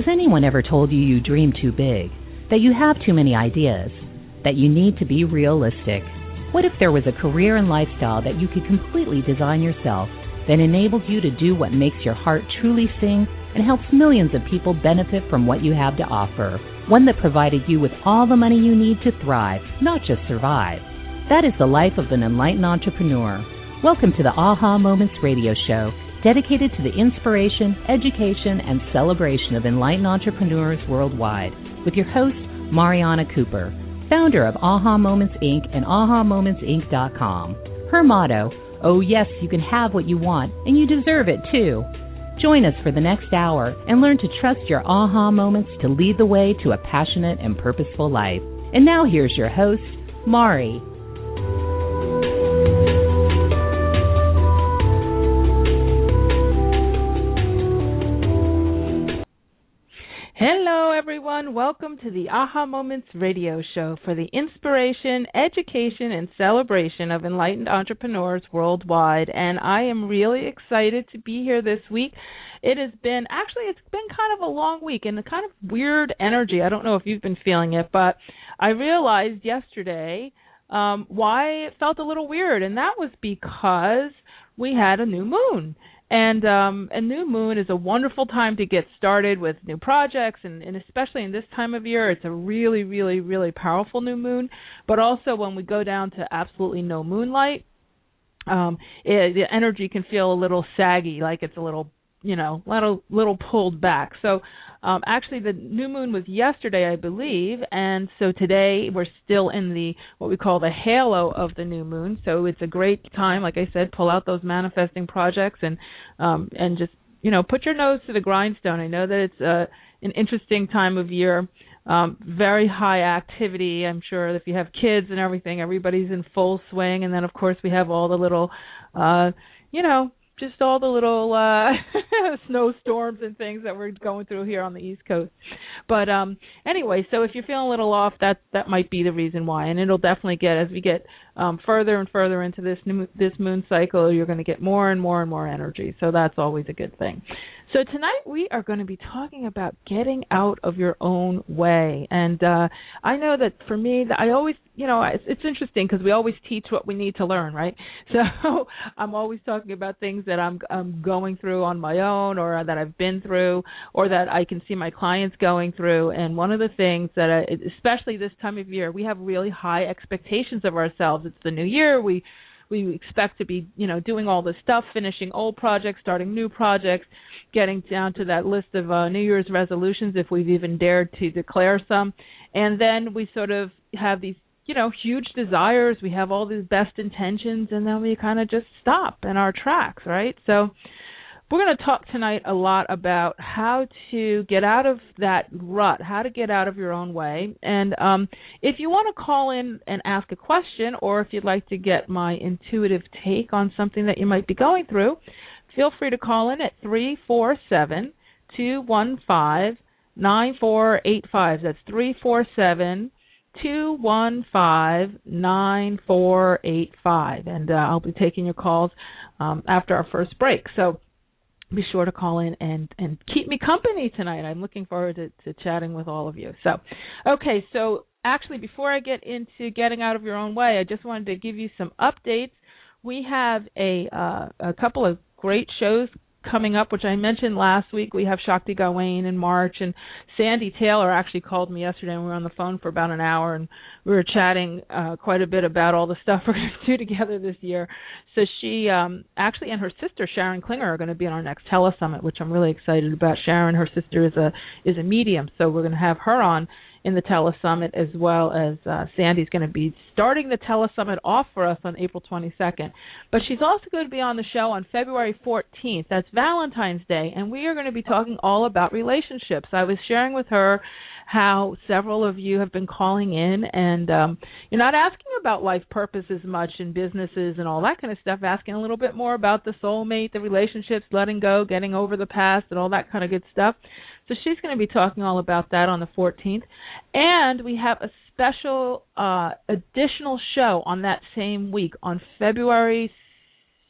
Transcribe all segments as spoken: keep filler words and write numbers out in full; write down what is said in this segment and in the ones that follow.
anyone ever told you you dream too big, that you have too many ideas, that you need to be realistic? What if there was a career and lifestyle that you could completely design yourself that enables you to do what makes your heart truly sing and helps millions of people benefit from what you have to offer? One that provided you with all the money you need to thrive, not just survive. That is the life of an enlightened entrepreneur. Welcome to the Aha Moments radio show, dedicated to the inspiration, education, and celebration of enlightened entrepreneurs worldwide, with your host, Mariana Cooper, founder of Aha Moments Incorporated and aha moments inc dot com. Her motto, oh yes, you can have what you want, and you deserve it too. Join us for the next hour and learn to trust your aha moments to lead the way to a passionate and purposeful life. And now here's your host, Mari. Hello, everyone. Welcome to the Aha Moments radio show for the inspiration, education, and celebration of enlightened entrepreneurs worldwide. And I am really excited to be here this week. It has been, actually, it's been kind of a long week and a kind of weird energy. I don't know if you've been feeling it, but I realized yesterday um, why it felt a little weird, and that was because we had a new moon. And um, a new moon is a wonderful time to get started with new projects, and, and especially in this time of year, it's a really, really, really powerful new moon. But also when we go down to absolutely no moonlight, um, it, the energy can feel a little saggy, like it's a little, you know, little, little pulled back. So um, actually the new moon was yesterday, I believe, and so today we're still in the what we call the halo of the new moon. So it's a great time, like I said, pull out those manifesting projects and um, and just, you know, put your nose to the grindstone. I know that it's uh, an interesting time of year, um, very high activity. I'm sure if you have kids and everything, everybody's in full swing, and then of course we have all the little, uh, you know, just all the little uh, snowstorms and things that we're going through here on the East Coast. But um, anyway, so if you're feeling a little off, that that might be the reason why. And it'll definitely get, as we get um, further and further into this new, this moon cycle, you're going to get more and more and more energy. So that's always a good thing. So tonight we are going to be talking about getting out of your own way. And uh, I know that for me, I always, you know, it's, it's interesting because we always teach what we need to learn, right? So I'm always talking about things that I'm, I'm going through on my own, or that I've been through, or that I can see my clients going through. And one of the things that, I, especially this time of year, we have really high expectations of ourselves. It's the new year. We we expect to be, you know, doing all this stuff, finishing old projects, starting new projects, getting down to that list of uh, New Year's resolutions, if we've even dared to declare some. And then we sort of have these, you know, huge desires. We have all these best intentions, and then we kind of just stop in our tracks, right? So we're going to talk tonight a lot about how to get out of that rut, how to get out of your own way. And um, if you want to call in and ask a question, or if you'd like to get my intuitive take on something that you might be going through, feel free to call in at three four seven, two one five, nine four eight five. That's three four seven, two one five, nine four eight five. And uh, I'll be taking your calls um, after our first break. So be sure to call in and, and keep me company tonight. I'm looking forward to, to chatting with all of you. So, okay, so actually before I get into getting out of your own way, I just wanted to give you some updates. We have a uh, a couple of great shows coming up, which I mentioned last week. We have Shakti Gawain in March, and Sandy Taylor actually called me yesterday, and we were on the phone for about an hour, and we were chatting uh, quite a bit about all the stuff we're going to do together this year. So she um, actually and her sister Sharon Klinger are going to be on our next telesummit, which I'm really excited about. Sharon, her sister, is a is a medium, so we're going to have her on in the telesummit, as well as uh, Sandy's going to be starting the telesummit off for us on April twenty-second. But she's also going to be on the show on February fourteenth. That's Valentine's Day, and we are going to be talking all about relationships. I was sharing with her how several of you have been calling in, and um, you're not asking about life purpose as much in businesses and all that kind of stuff, asking a little bit more about the soulmate, the relationships, letting go, getting over the past, and all that kind of good stuff. So she's going to be talking all about that on the fourteenth. And we have a special uh, additional show on that same week on February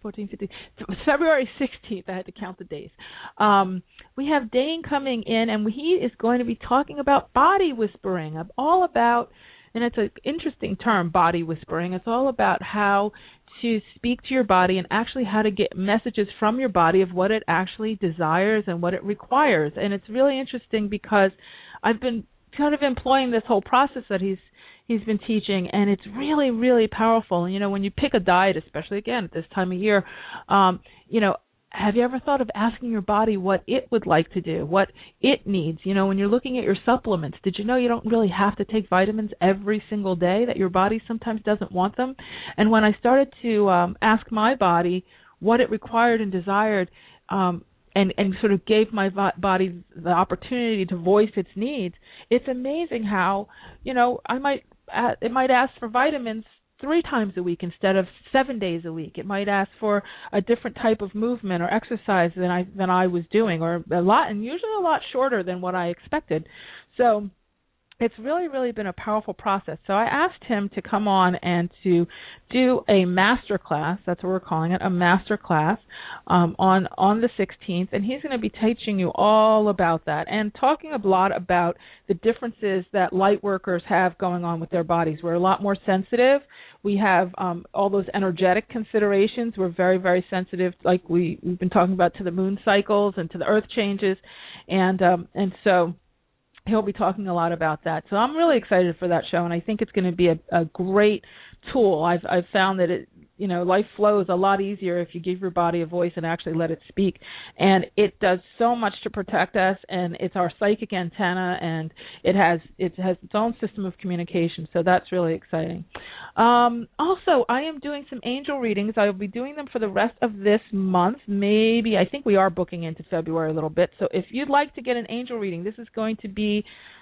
fourteenth, fifteenth, February sixteenth. I had to count the days. Um, we have Dane coming in, and he is going to be talking about body whispering. I'm all about, and it's an interesting term, body whispering. It's all about how to speak to your body and actually how to get messages from your body of what it actually desires and what it requires. And it's really interesting because I've been kind of employing this whole process that he's he's been teaching, and it's really, really powerful. And, you know, when you pick a diet, especially, again, at this time of year, um, you know, have you ever thought of asking your body what it would like to do, what it needs? You know, when you're looking at your supplements, did you know you don't really have to take vitamins every single day, that your body sometimes doesn't want them? And when I started to um, ask my body what it required and desired, um, and, and sort of gave my body the opportunity to voice its needs, it's amazing how, you know, I might uh, it might ask for vitamins three times a week instead of seven days a week. It might ask for a different type of movement or exercise than I than I was doing, or a lot, and usually a lot shorter than what I expected. So it's really, really been a powerful process. So I asked him to come on and to do a master class. That's what we're calling it, a master class um, on on the sixteenth, and he's going to be teaching you all about that and talking a lot about the differences that light workers have going on with their bodies. We're a lot more sensitive. We have um, all those energetic considerations. We're very, very sensitive, like we, we've been talking about, to the moon cycles and to the earth changes, and um, and so he'll be talking a lot about that. So I'm really excited for that show, and I think it's going to be a, a great tool. I've I've found that it, you know, life flows a lot easier if you give your body a voice and actually let it speak. And it does so much to protect us, and it's our psychic antenna, and it has it has its own system of communication. So that's really exciting. Um, also, I am doing some angel readings. I will be doing them for the rest of this month. Maybe, I think we are booking into February a little bit. So if you'd like to get an angel reading, this is going to be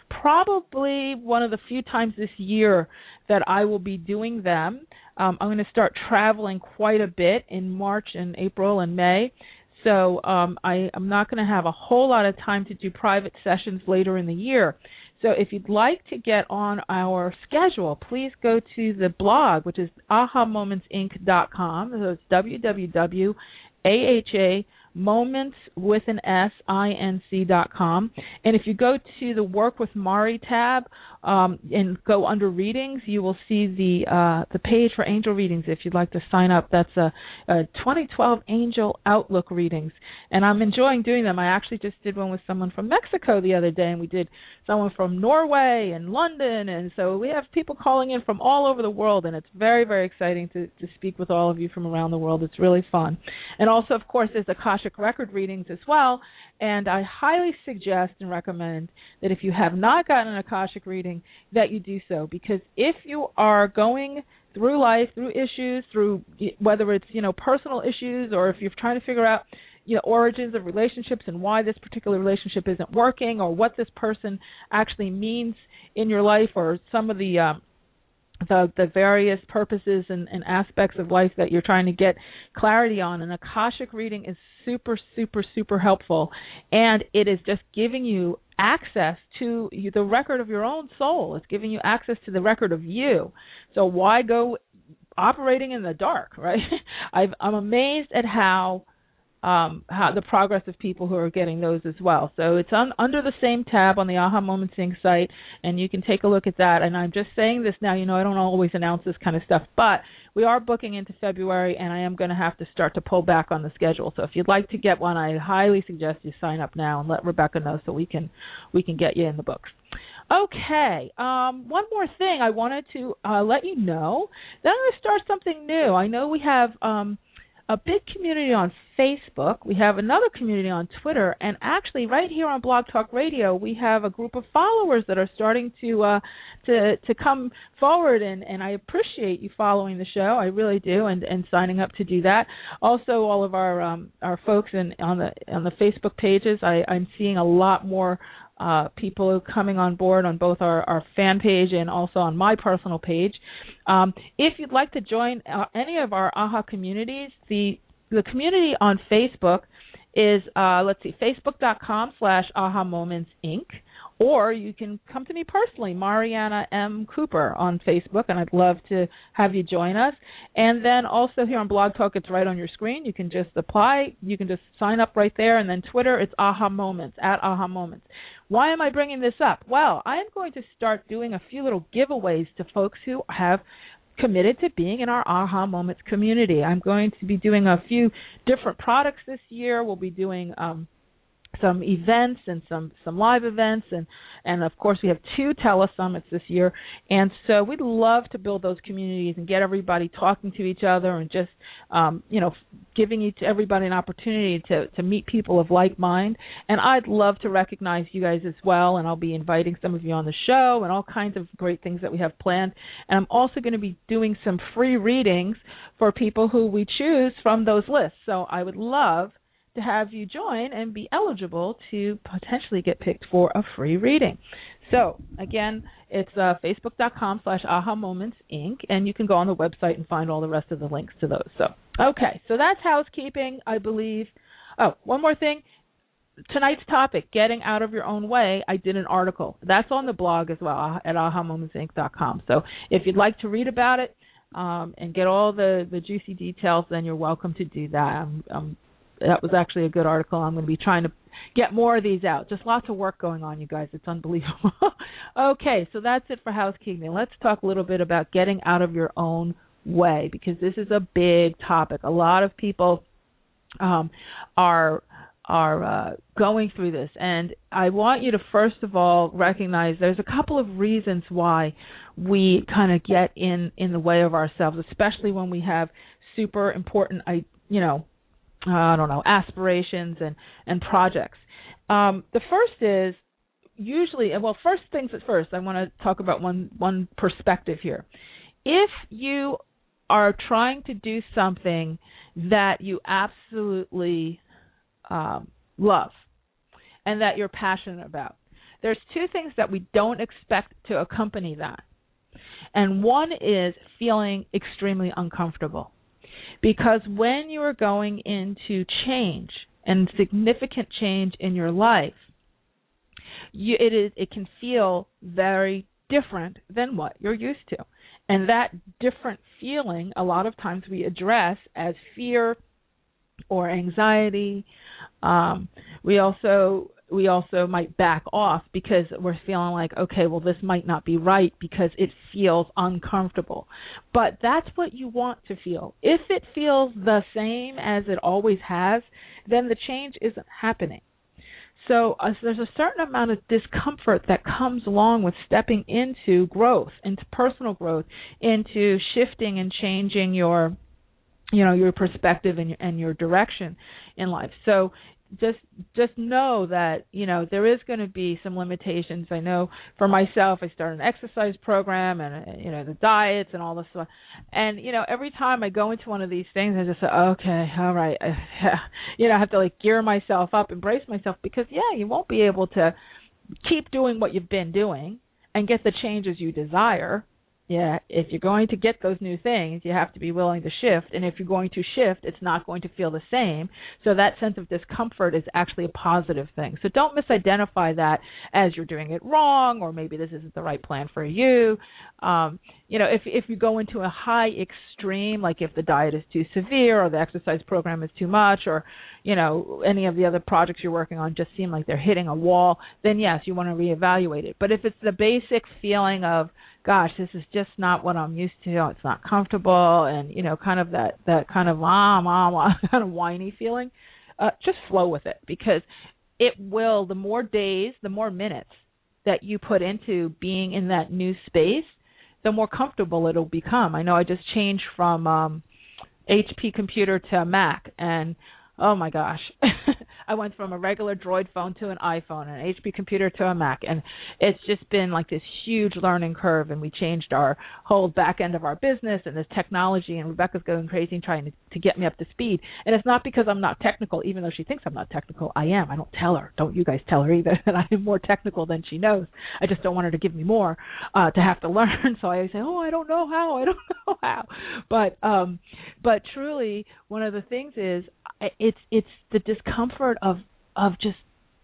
probably one of the few times this year that I will be doing them. Um, I'm going to start traveling quite a bit in March and April and May. So um, I, I'm not going to have a whole lot of time to do private sessions later in the year. So if you'd like to get on our schedule, please go to the blog, which is aha moments inc dot com. So it's w w w dot a h a moments with an S, I N C dot com. And if you go to the Work with Mari tab um, and go under readings, you will see the uh, the page for angel readings if you'd like to sign up. That's a, a twenty twelve Angel Outlook readings. And I'm enjoying doing them. I actually just did one with someone from Mexico the other day, and we did someone from Norway and London. And so we have people calling in from all over the world, and it's very, very exciting to, to speak with all of you from around the world. It's really fun. And also, of course, there's Akashic Record readings as well, and I highly suggest and recommend that if you have not gotten an Akashic reading, that you do so, because if you are going through life, through issues, through whether it's, you know, personal issues, or if you're trying to figure out, you know, origins of relationships and why this particular relationship isn't working, or what this person actually means in your life, or some of the um, The, the various purposes and, and aspects of life that you're trying to get clarity on. An Akashic reading is super, super, super helpful, and it is just giving you access to you, the record of your own soul. It's giving you access to the record of you. So why go operating in the dark, right? I've, I'm amazed at how Um, how the progress of people who are getting those as well. So it's on, under the same tab on the Aha Moments Incorporated site, and you can take a look at that. And I'm just saying this now, you know, I don't always announce this kind of stuff, but we are booking into February, and I am going to have to start to pull back on the schedule. So if you'd like to get one, I highly suggest you sign up now and let Rebecca know so we can we can get you in the books. Okay, um, one more thing I wanted to uh, let you know. Then I'm going to start something new. I know we have um, a big community on Facebook. We have another community on Twitter, and actually right here on Blog Talk Radio, we have a group of followers that are starting to uh, to to come forward, and, and I appreciate you following the show. I really do, and, and signing up to do that. Also, all of our um, our folks in on the on the Facebook pages, I, I'm seeing a lot more Uh, people coming on board on both our, our fan page and also on my personal page. Um, if you'd like to join uh, any of our AHA communities, the the community on Facebook is, uh, let's see, facebook.com slash aha moments inc, or you can come to me personally, Mariana M. Cooper on Facebook, and I'd love to have you join us. And then also here on Blog Talk, it's right on your screen. You can just apply. You can just sign up right there. And then Twitter, it's Aha Moments, at Aha Moments. Why am I bringing this up? Well, I am going to start doing a few little giveaways to folks who have committed to being in our Aha Moments community. I'm going to be doing a few different products this year. We'll be doing um, some events and some, some live events, and, and of course we have two telesummits this year. And so we'd love to build those communities and get everybody talking to each other and just um, you know giving each everybody an opportunity to, to meet people of like mind. And I'd love to recognize you guys as well, and I'll be inviting some of you on the show and all kinds of great things that we have planned. And I'm also going to be doing some free readings for people who we choose from those lists. So I would love to have you join and be eligible to potentially get picked for a free reading. So, again, it's uh, facebook.com slash aha moments inc, and you can go on the website and find all the rest of the links to those. So, okay, so that's housekeeping, I believe. Oh, one more thing. Tonight's topic, getting out of your own way, I did an article. That's on the blog as well at aha moments inc dot com. So if you'd like to read about it um, and get all the, the juicy details, then you're welcome to do that. I'm, I'm That was actually a good article. I'm going to be trying to get more of these out. Just lots of work going on, you guys. It's unbelievable. Okay, so that's it for housekeeping. Let's talk a little bit about getting out of your own way, because this is a big topic. A lot of people um, are are uh, going through this, and I want you to first of all recognize there's a couple of reasons why we kind of get in, in the way of ourselves, especially when we have super important, you know, Uh, I don't know, aspirations and, and projects. Um, the first is usually, well, first things at first, I want to talk about one, one perspective here. If you are trying to do something that you absolutely um, love and that you're passionate about, there's two things that we don't expect to accompany that. And one is feeling extremely uncomfortable. Because when you are going into change and significant change in your life, you, it is it can feel very different than what you're used to. And that different feeling, a lot of times we address as fear or anxiety. Um, we also we also might back off because we're feeling like, okay, well, this might not be right because it feels uncomfortable. But that's what you want to feel. If it feels the same as it always has, then the change isn't happening. So uh, there's a certain amount of discomfort that comes along with stepping into growth, into personal growth, into shifting and changing your, you know, your perspective and, and your direction in life. So just just know that, you know, there is going to be some limitations. I know for myself, I started an exercise program and, you know, the diets and all this stuff. And, you know, every time I go into one of these things, I just say, okay, all right. You know, I have to, like, gear myself up, embrace myself, because, yeah, you won't be able to keep doing what you've been doing and get the changes you desire. Yeah, if you're going to get those new things, you have to be willing to shift. And if you're going to shift, it's not going to feel the same. So that sense of discomfort is actually a positive thing. So don't misidentify that as you're doing it wrong, or maybe this isn't the right plan for you. Um, you know, if if you go into a high extreme, like if the diet is too severe or the exercise program is too much, or, you know, any of the other projects you're working on just seem like they're hitting a wall, then yes, you want to reevaluate it. But if it's the basic feeling of, gosh, this is just not what I'm used to, it's not comfortable, and, you know, kind of that, that kind of ah, ah, ah, kind of whiny feeling, uh, just flow with it, because it will, the more days, the more minutes that you put into being in that new space, the more comfortable it'll become. I know I just changed from um, H P computer to a Mac, and oh my gosh, I went from a regular Droid phone to an iPhone, an H P computer to a Mac, and it's just been like this huge learning curve, and we changed our whole back end of our business and this technology, and Rebecca's going crazy trying to, to get me up to speed. And it's not because I'm not technical, even though she thinks I'm not technical. I am. I don't tell her. Don't you guys tell her either that I am more technical than she knows. I just don't want her to give me more uh, to have to learn. So I always say, oh, I don't know how. I don't know how. But um, but truly, one of the things is, It's it's the discomfort of of just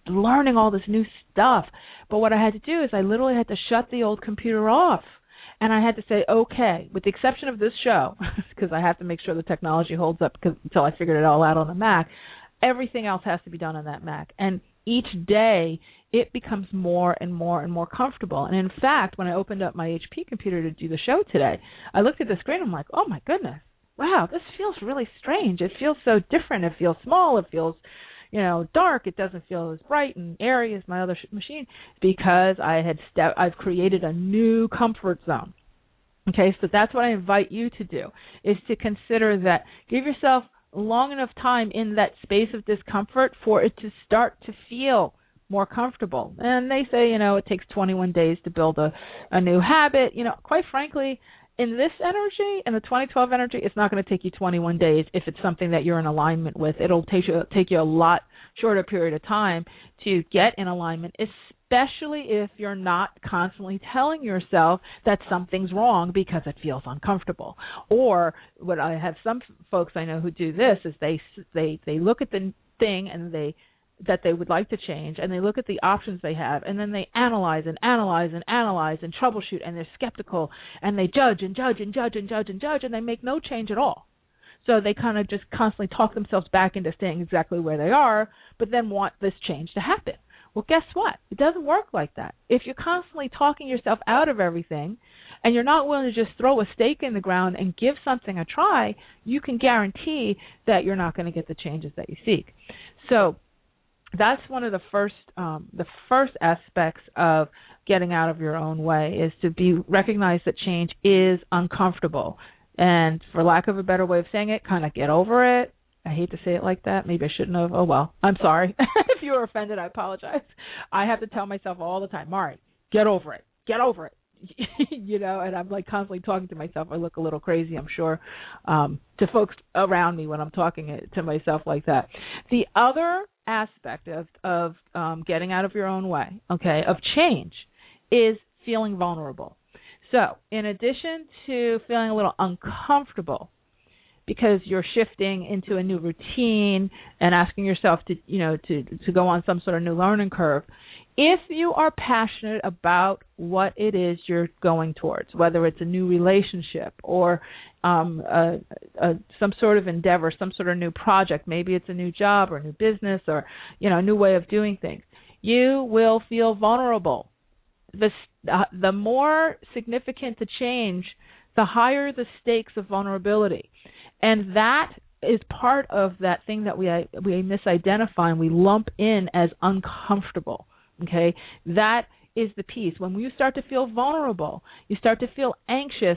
learning all this new stuff. But what I had to do is I literally had to shut the old computer off. And I had to say, okay, with the exception of this show, because I have to make sure the technology holds up because, until I figured it all out on the Mac, everything else has to be done on that Mac. And each day, it becomes more and more and more comfortable. And in fact, when I opened up my H P computer to do the show today, I looked at the screen and I'm like, oh, my goodness, wow, this feels really strange. It feels so different. It feels small. It feels, you know, dark. It doesn't feel as bright and airy as my other sh- machine because I had ste- I've created a new comfort zone. Okay, so that's what I invite you to do, is to consider that. Give yourself long enough time in that space of discomfort for it to start to feel more comfortable. And they say, you know, it takes twenty-one days to build a, a new habit. You know, quite frankly, in this energy, in the twenty twelve energy, it's not going to take you twenty-one days if it's something that you're in alignment with. It'll take you, take you a lot shorter period of time to get in alignment, especially if you're not constantly telling yourself that something's wrong because it feels uncomfortable. Or what I have some folks I know who do this is they they they look at the thing and they that they would like to change, and they look at the options they have, and then they analyze and analyze and analyze and troubleshoot, and they're skeptical, and they judge and judge and judge and judge and judge, and they make no change at all. So they kind of just constantly talk themselves back into staying exactly where they are, but then want this change to happen. Well, guess what? It doesn't work like that. If you're constantly talking yourself out of everything and you're not willing to just throw a stake in the ground and give something a try, you can guarantee that you're not going to get the changes that you seek. So that's one of the first um, the first aspects of getting out of your own way, is to be recognize that change is uncomfortable. And for lack of a better way of saying it, kind of get over it. I hate to say it like that. Maybe I shouldn't have. Oh, well, I'm sorry. If you were offended, I apologize. I have to tell myself all the time, Mari, get over it. Get over it. You know, and I'm like constantly talking to myself. I look a little crazy, I'm sure, um, to folks around me when I'm talking to myself like that. The other aspect of, of um, getting out of your own way, okay, of change, is feeling vulnerable. So in addition to feeling a little uncomfortable because you're shifting into a new routine and asking yourself to, you know, to, to go on some sort of new learning curve, if you are passionate about what it is you're going towards, whether it's a new relationship or um, a, a, some sort of endeavor, some sort of new project, maybe it's a new job or a new business or, you know, a new way of doing things, you will feel vulnerable. The, uh, the more significant the change, the higher the stakes of vulnerability. And that is part of that thing that we we misidentify and we lump in as uncomfortable. Okay, that is the piece. When you start to feel vulnerable, you start to feel anxious,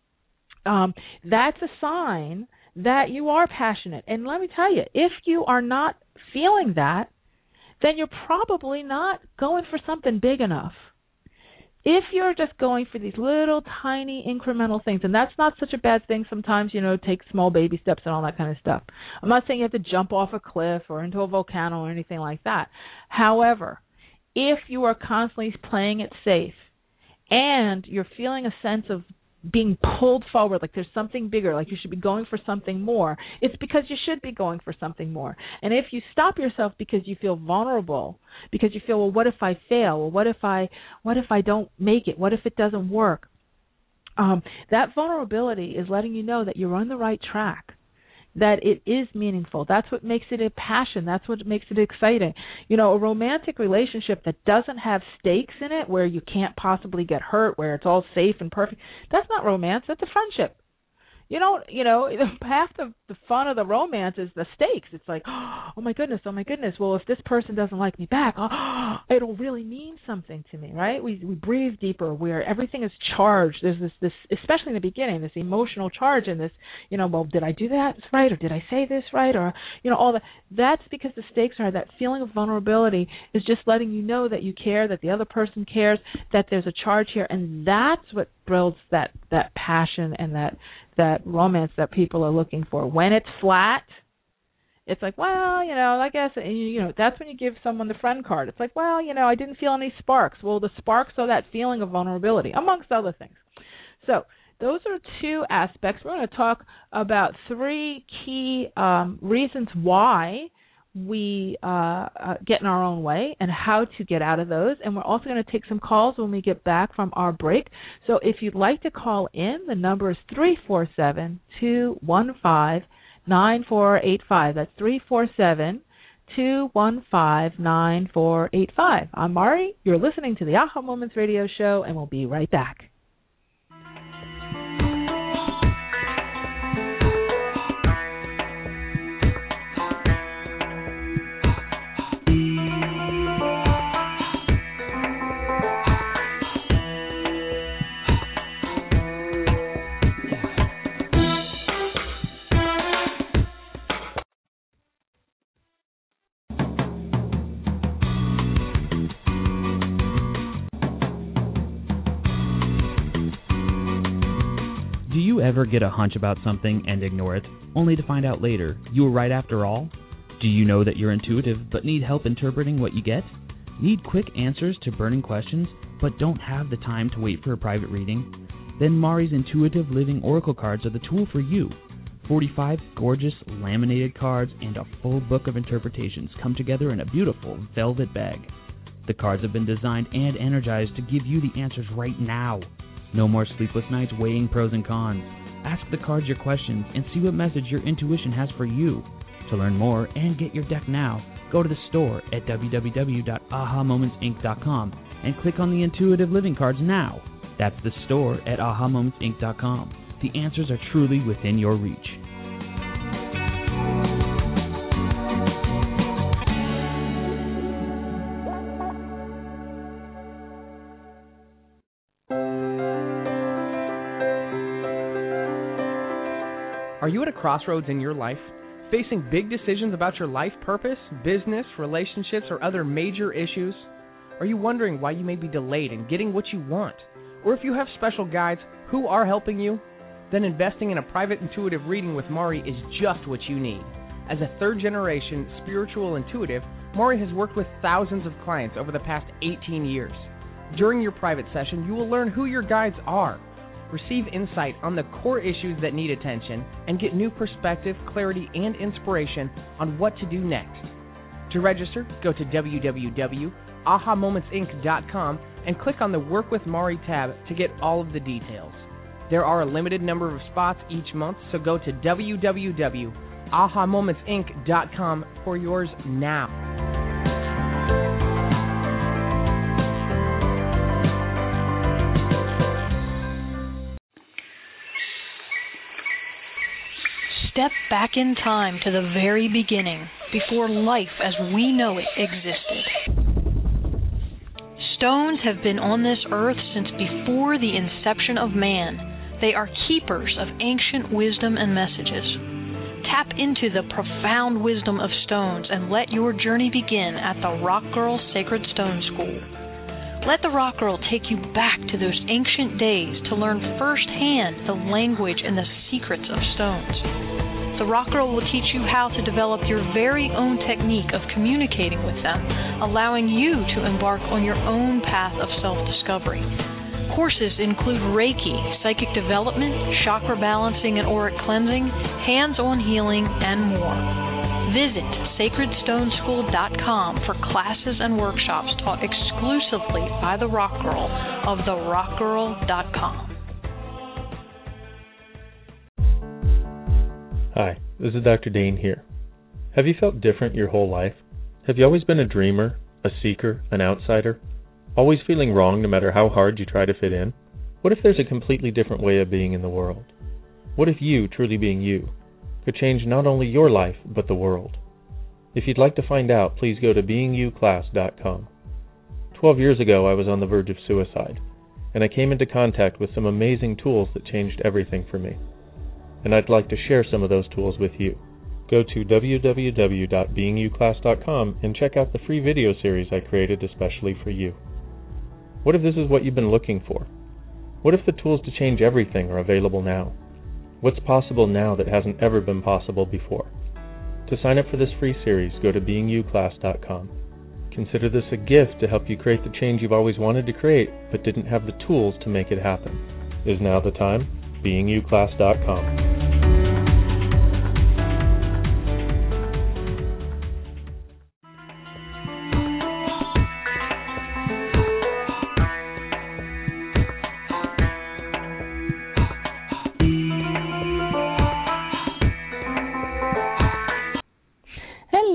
um, that's a sign that you are passionate. And let me tell you, if you are not feeling that, then you're probably not going for something big enough. If you're just going for these little tiny incremental things, and that's not such a bad thing sometimes, you know, take small baby steps and all that kind of stuff. I'm not saying you have to jump off a cliff or into a volcano or anything like that. However, if you are constantly playing it safe and you're feeling a sense of being pulled forward, like there's something bigger, like you should be going for something more, it's because you should be going for something more. And if you stop yourself because you feel vulnerable, because you feel, well, what if I fail? Well, what if I, what if I don't make it? What if it doesn't work? Um, that vulnerability is letting you know that you're on the right track, that it is meaningful. That's what makes it a passion. That's what makes it exciting. You know, a romantic relationship that doesn't have stakes in it, where you can't possibly get hurt, where it's all safe and perfect, that's not romance. That's a friendship. You know, you know, half the, the fun of the romance is the stakes. It's like, oh my goodness, oh my goodness. Well, if this person doesn't like me back, oh, it'll really mean something to me, right? We we breathe deeper, where everything is charged. There's this, this, especially in the beginning, this emotional charge in this. You know, well, did I do that right, or did I say this right, or you know, all that. That's because the stakes are that feeling of vulnerability is just letting you know that you care, that the other person cares, that there's a charge here, and that's what builds that that passion and that. that romance that people are looking for. When it's flat, it's like, well, you know, I guess, you know, that's when you give someone the friend card. It's like, well, you know, I didn't feel any sparks. Well, the sparks are that feeling of vulnerability, amongst other things. So those are two aspects. We're going to talk about three key um, reasons why we uh, uh, get in our own way and how to get out of those. And we're also going to take some calls when we get back from our break. So if you'd like to call in, the number is three four seven, two one five, nine four eight five. That's three four seven, two one five, nine four eight five. I'm Mari. You're listening to the Aha Moments Radio Show, and we'll be right back. Do you ever get a hunch about something and ignore it, only to find out later you were right after all? Do you know that you're intuitive but need help interpreting what you get? Need quick answers to burning questions but don't have the time to wait for a private reading? Then Mari's Intuitive Living Oracle cards are the tool for you. forty-five gorgeous laminated cards and a full book of interpretations come together in a beautiful velvet bag. The cards have been designed and energized to give you the answers right now. No more sleepless nights weighing pros and cons. Ask the cards your questions and see what message your intuition has for you. To learn more and get your deck now, go to the store at w w w dot aha moments inc dot com and click on the Intuitive Living cards now. That's the store at aha moments inc dot com. The answers are truly within your reach. Are you at a crossroads in your life, facing big decisions about your life purpose, business, relationships, or other major issues? Are you wondering why you may be delayed in getting what you want? Or if you have special guides who are helping you? Then investing in a private intuitive reading with Mari is just what you need. As a third-generation spiritual intuitive, Mari has worked with thousands of clients over the past eighteen years. During your private session, you will learn who your guides are, receive insight on the core issues that need attention, and get new perspective, clarity, and inspiration on what to do next. To register, go to w w w dot aha moments inc dot com and click on the Work with Mari tab to get all of the details. There are a limited number of spots each month, so go to w w w dot aha moments inc dot com for yours now. Step back in time to the very beginning, before life as we know it existed. Stones have been on this earth since before the inception of man. They are keepers of ancient wisdom and messages. Tap into the profound wisdom of stones and let your journey begin at the Rock Girl Sacred Stone School. Let the Rock Girl take you back to those ancient days to learn firsthand the language and the secrets of stones. The Rock Girl will teach you how to develop your very own technique of communicating with them, allowing you to embark on your own path of self-discovery. Courses include Reiki, psychic development, chakra balancing and auric cleansing, hands-on healing, and more. Visit sacred stone school dot com for classes and workshops taught exclusively by the Rock Girl of the rock girl dot com. Hi, this is Doctor Dane here. Have you felt different your whole life? Have you always been a dreamer, a seeker, an outsider? Always feeling wrong no matter how hard you try to fit in? What if there's a completely different way of being in the world? What if you, truly being you, could change not only your life, but the world? If you'd like to find out, please go to being you class dot com. Twelve years ago, I was on the verge of suicide, and I came into contact with some amazing tools that changed everything for me. And I'd like to share some of those tools with you. Go to w w w dot being you class dot com and check out the free video series I created especially for you. What if this is what you've been looking for? What if the tools to change everything are available now? What's possible now that hasn't ever been possible before? To sign up for this free series, go to being you class dot com. Consider this a gift to help you create the change you've always wanted to create, but didn't have the tools to make it happen. Is now the time? being you class dot com.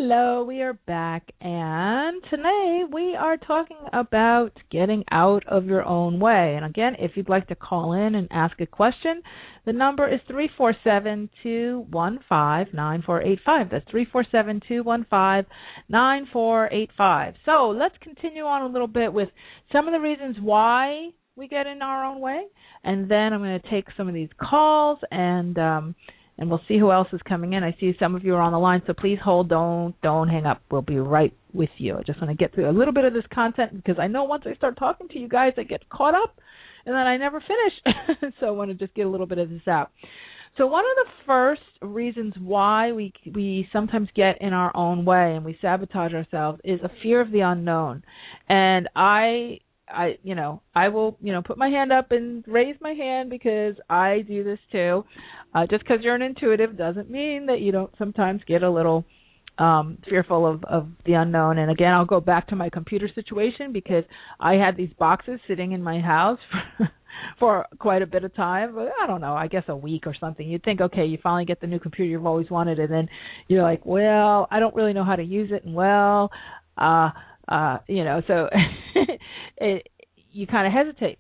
Hello, we are back, and today we are talking about getting out of your own way. And again, if you'd like to call in and ask a question, the number is three four seven, two one five, nine four eight five. That's three four seven, two one five, nine four eight five. So let's continue on a little bit with some of the reasons why we get in our own way, and then I'm going to take some of these calls and um, and we'll see who else is coming in. I see some of you are on the line, so please hold. Don't don't hang up. We'll be right with you. I just want to get through a little bit of this content because I know once I start talking to you guys, I get caught up, and then I never finish. So I want to just get a little bit of this out. So one of the first reasons why we we sometimes get in our own way and we sabotage ourselves is a fear of the unknown. And I... I, you know, I will, you know, put my hand up and raise my hand because I do this too. Uh, just because you're an intuitive doesn't mean that you don't sometimes get a little um, fearful of, of the unknown. And again, I'll go back to my computer situation because I had these boxes sitting in my house for, for quite a bit of time. But I don't know, I guess a week or something. You'd think, okay, you finally get the new computer you've always wanted, and then you're like, well, I don't really know how to use it, and well, uh, Uh, you know, so it, you kind of hesitate.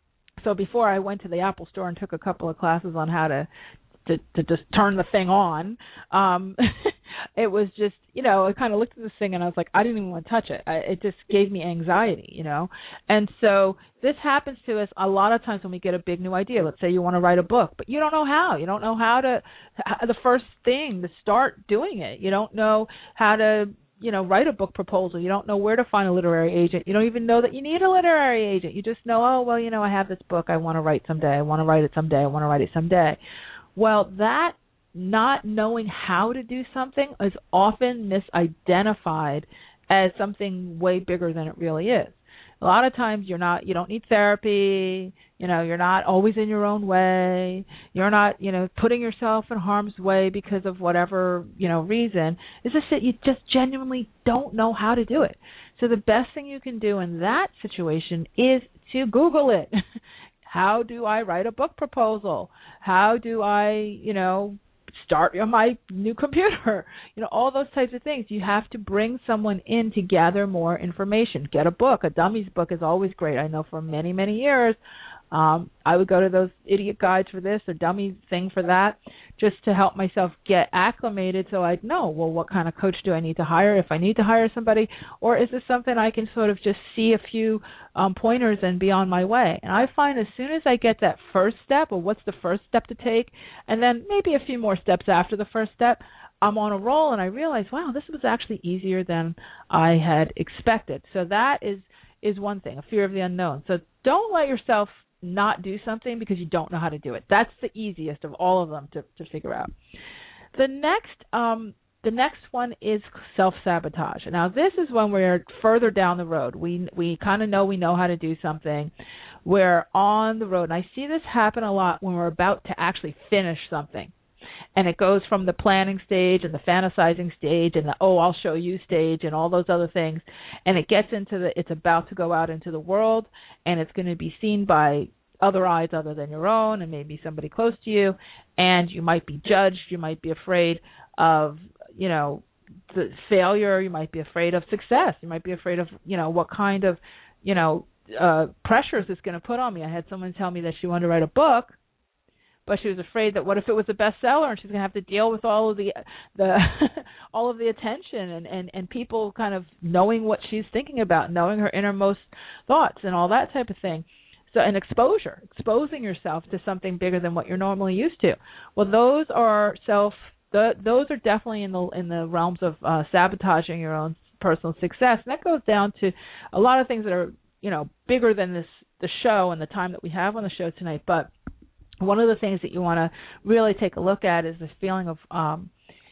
So before I went to the Apple store and took a couple of classes on how to to, to just turn the thing on, um, it was just, you know, I kind of looked at this thing and I was like, I didn't even want to touch it. I, it just gave me anxiety, you know. And so this happens to us a lot of times when we get a big new idea. Let's say you want to write a book, but you don't know how. You don't know how to, the first thing to start doing it. You don't know how to, you know, write a book proposal. You don't know where to find a literary agent. You don't even know that you need a literary agent. You just know, oh, well, you know, I have this book I want to write someday. I want to write it someday. I want to write it someday. Well, that not knowing how to do something is often misidentified as something way bigger than it really is. A lot of times you're not, you don't need therapy, you know, you're not always in your own way, you're not, you know, putting yourself in harm's way because of whatever, you know, reason. It's just that you just genuinely don't know how to do it. So the best thing you can do in that situation is to Google it. How do I write a book proposal? How do I, you know, start on my new computer? You know, all those types of things. You have to bring someone in to gather more information. Get a book. A dummies book is always great. I know for many, many years, um, I would go to those idiot guides for this or dummy thing for that just to help myself get acclimated so I'd know, well, what kind of coach do I need to hire if I need to hire somebody, or is this something I can sort of just see a few um, pointers and be on my way? And I find as soon as I get that first step, or what's the first step to take, and then maybe a few more steps after the first step, I'm on a roll and I realize, wow, this was actually easier than I had expected. So that is, is one thing, a fear of the unknown. So don't let yourself not do something because you don't know how to do it. That's the easiest of all of them to, to figure out. The next um, the next one is self-sabotage. Now, this is when we're further down the road. We we kind of know we know how to do something. We're on the road. And I see this happen a lot when we're about to actually finish something. And it goes from the planning stage and the fantasizing stage and the, oh, I'll show you stage and all those other things. And it gets into the, it's about to go out into the world and it's going to be seen by other eyes other than your own and maybe somebody close to you. And you might be judged. You might be afraid of, you know, the failure. You might be afraid of success. You might be afraid of, you know, what kind of, you know, uh, pressures it's going to put on me. I had someone tell me that she wanted to write a book, but she was afraid that what if it was a bestseller and she's going to have to deal with all of the the all of the attention and, and, and people kind of knowing what she's thinking about, knowing her innermost thoughts and all that type of thing. So an exposure, exposing yourself to something bigger than what you're normally used to. Well, those are self. The, those are definitely in the in the realms of uh, sabotaging your own personal success. And that goes down to a lot of things that are, you know, bigger than this the show and the time that we have on the show tonight. But one of the things that you want to really take a look at is this feeling of um,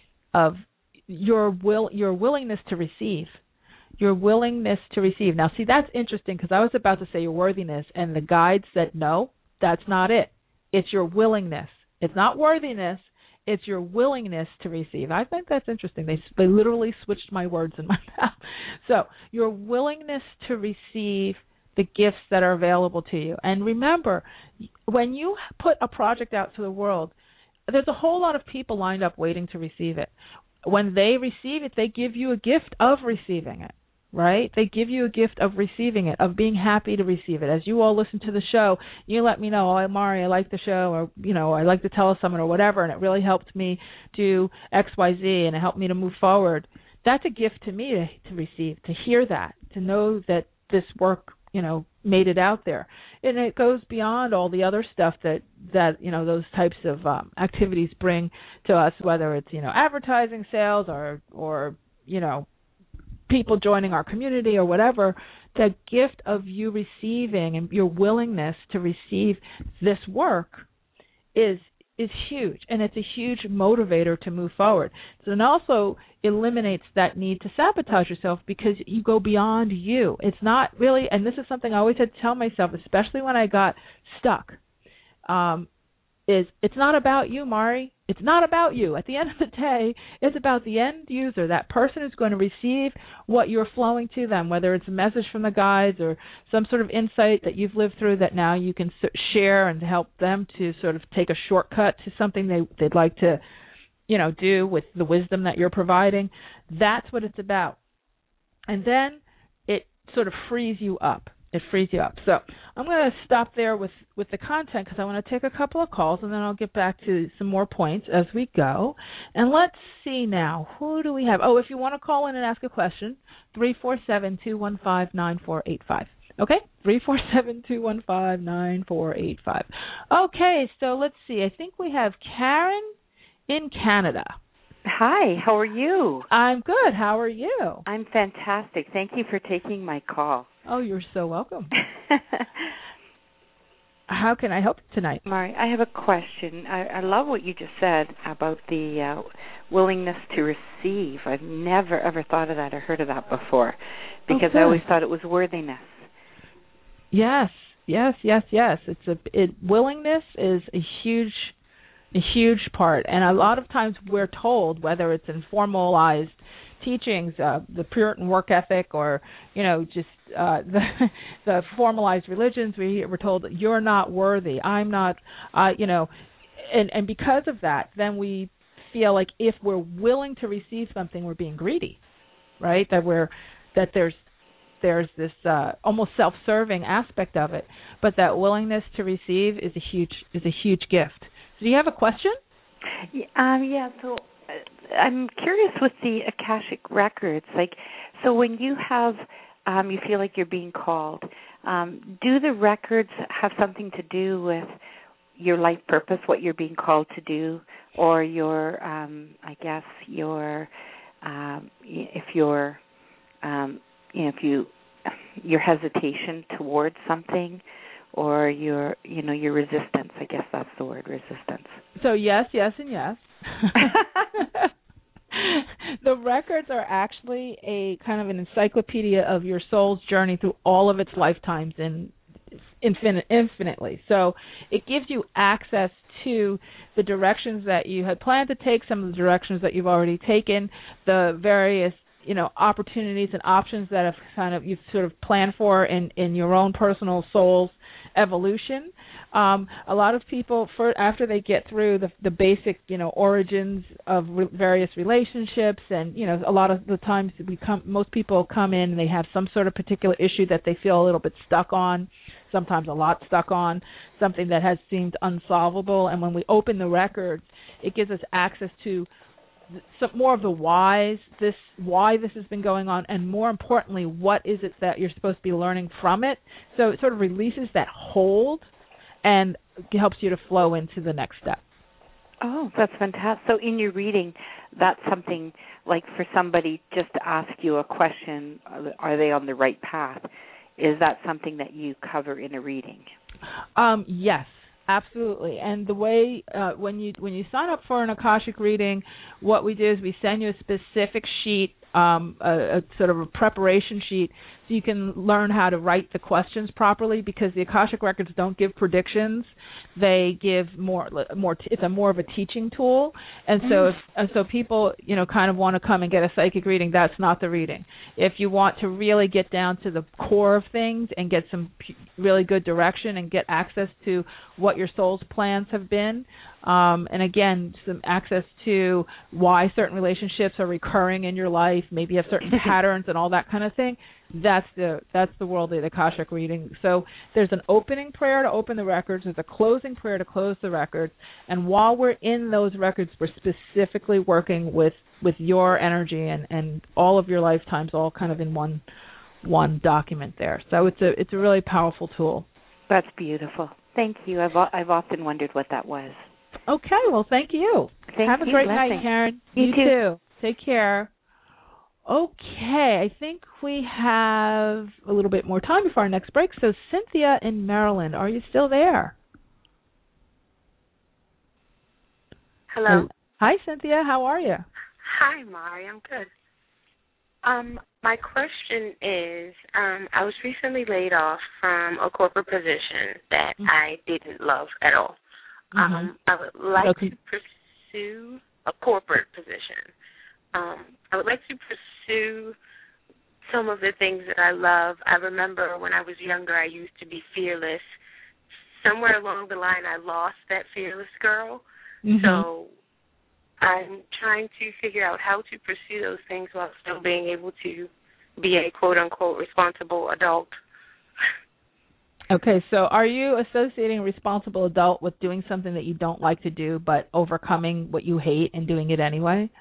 of your will, your willingness to receive, your willingness to receive. Now, see, that's interesting because I was about to say your worthiness, and the guide said no, that's not it. It's your willingness. It's not worthiness. It's your willingness to receive. I think that's interesting. They they literally switched my words in my mouth. So your willingness to receive the gifts that are available to you. And remember, when you put a project out to the world, there's a whole lot of people lined up waiting to receive it. When they receive it, they give you a gift of receiving it, right? They give you a gift of receiving it, of being happy to receive it. As you all listen to the show, you let me know, oh, Mari, I like the show, or, you know, I like the telesummit or whatever, and it really helped me do X, Y, Z, and it helped me to move forward. That's a gift to me to, to receive, to hear that, to know that this work, you know, made it out there. And it goes beyond all the other stuff that, that you know, those types of um, activities bring to us, whether it's, you know, advertising, sales, or, or, you know, people joining our community or whatever. The gift of you receiving and your willingness to receive this work is is huge, and it's a huge motivator to move forward. So it also eliminates that need to sabotage yourself, because you go beyond you. It's not really, and this is something I always had to tell myself, especially when I got stuck, um, is it's not about you, Mari. It's not about you. At the end of the day, it's about the end user, that person who's going to receive what you're flowing to them, whether it's a message from the guides or some sort of insight that you've lived through that now you can share and help them to sort of take a shortcut to something they, they'd like to, you know, do with the wisdom that you're providing. That's what it's about. And then it sort of frees you up. It frees you up. So I'm going to stop there with, with the content, because I want to take a couple of calls, and then I'll get back to some more points as we go. And let's see now. Who do we have? Oh, if you want to call in and ask a question, three four seven, two one five, nine four eight five. Okay? three four seven, two one five, nine four eight five. Okay, so let's see. I think we have Karen in Canada. Hi, how are you? I'm good. How are you? I'm fantastic. Thank you for taking my call. Oh, you're so welcome. How can I help you tonight? Mari, I have a question. I, I love what you just said about the uh, willingness to receive. I've never, ever thought of that or heard of that before, because okay. I always thought it was worthiness. Yes, yes, yes, yes. It's a it, willingness is a huge a huge part. And a lot of times we're told, whether it's in formalized teachings, uh, the Puritan work ethic, or, you know, just uh, the, the formalized religions, we, we're told, you're not worthy, I'm not, uh, you know, and, and because of that, then we feel like if we're willing to receive something, we're being greedy, right? That we're, that there's, there's this uh, almost self-serving aspect of it, but that willingness to receive is a huge, is a huge gift. Do you have a question? Um, yeah, so uh, I'm curious with the Akashic Records. Like, so when you have, um, you feel like you're being called, um, do the records have something to do with your life purpose, what you're being called to do, or your, um, I guess, your, um, if you're, um, you know, if you, your hesitation towards something, or your, you know, your resistance. I guess that's the word, resistance. So yes, yes, and yes. The records are actually a kind of an encyclopedia of your soul's journey through all of its lifetimes in infinite, infinitely. So it gives you access to the directions that you had planned to take, some of the directions that you've already taken, the various, you know, opportunities and options that have kind of you've sort of planned for in, in your own personal soul's evolution. Um, a lot of people, for after they get through the the basic, you know, origins of re- various relationships, and you know, a lot of the times we come, most people come in and they have some sort of particular issue that they feel a little bit stuck on, sometimes a lot stuck on, something that has seemed unsolvable. And when we open the records, it gives us access to some more of the whys, this why this has been going on, and more importantly, what is it that you're supposed to be learning from it. So it sort of releases that hold and helps you to flow into the next step. Oh, that's fantastic. So in your reading, that's something like for somebody just to ask you a question, are they on the right path? Is that something that you cover in a reading? Um, yes. Absolutely. And the way uh, when you when you sign up for an Akashic reading, what we do is we send you a specific sheet, um, a, a sort of a preparation sheet, so you can learn how to write the questions properly, because the Akashic Records don't give predictions. They give more more. It's a more of a teaching tool. And so if and so people, you know, kind of want to come and get a psychic reading, that's not the reading. If you want to really get down to the core of things and get some really good direction and get access to what your soul's plans have been, Um, and again, some access to why certain relationships are recurring in your life, maybe you have certain patterns and all that kind of thing. That's the that's the world of the Akashic reading. So there's an opening prayer to open the records. There's a closing prayer to close the records. And while we're in those records, we're specifically working with, with your energy and, and all of your lifetimes, all kind of in one one document there. So it's a it's a really powerful tool. That's beautiful. Thank you. I've I've often wondered what that was. Okay, well, thank you. Thank Have you. a great Blessing. night, Karen. You, you too. too. Take care. Okay, I think we have a little bit more time before our next break. So, Cynthia in Maryland, are you still there? Hello. Hi, Cynthia. How are you? Hi, Mari. I'm good. Um, my question is, um, I was recently laid off from a corporate position that mm-hmm. I didn't love at all. Mm-hmm. Um, I would like okay. to pursue a corporate position. Um, I would like to pursue some of the things that I love. I remember when I was younger, I used to be fearless. Somewhere along the line, I lost that fearless girl. Mm-hmm. So I'm trying to figure out how to pursue those things while still being able to be a quote-unquote responsible adult. Okay, so are you associating a responsible adult with doing something that you don't like to do but overcoming what you hate and doing it anyway?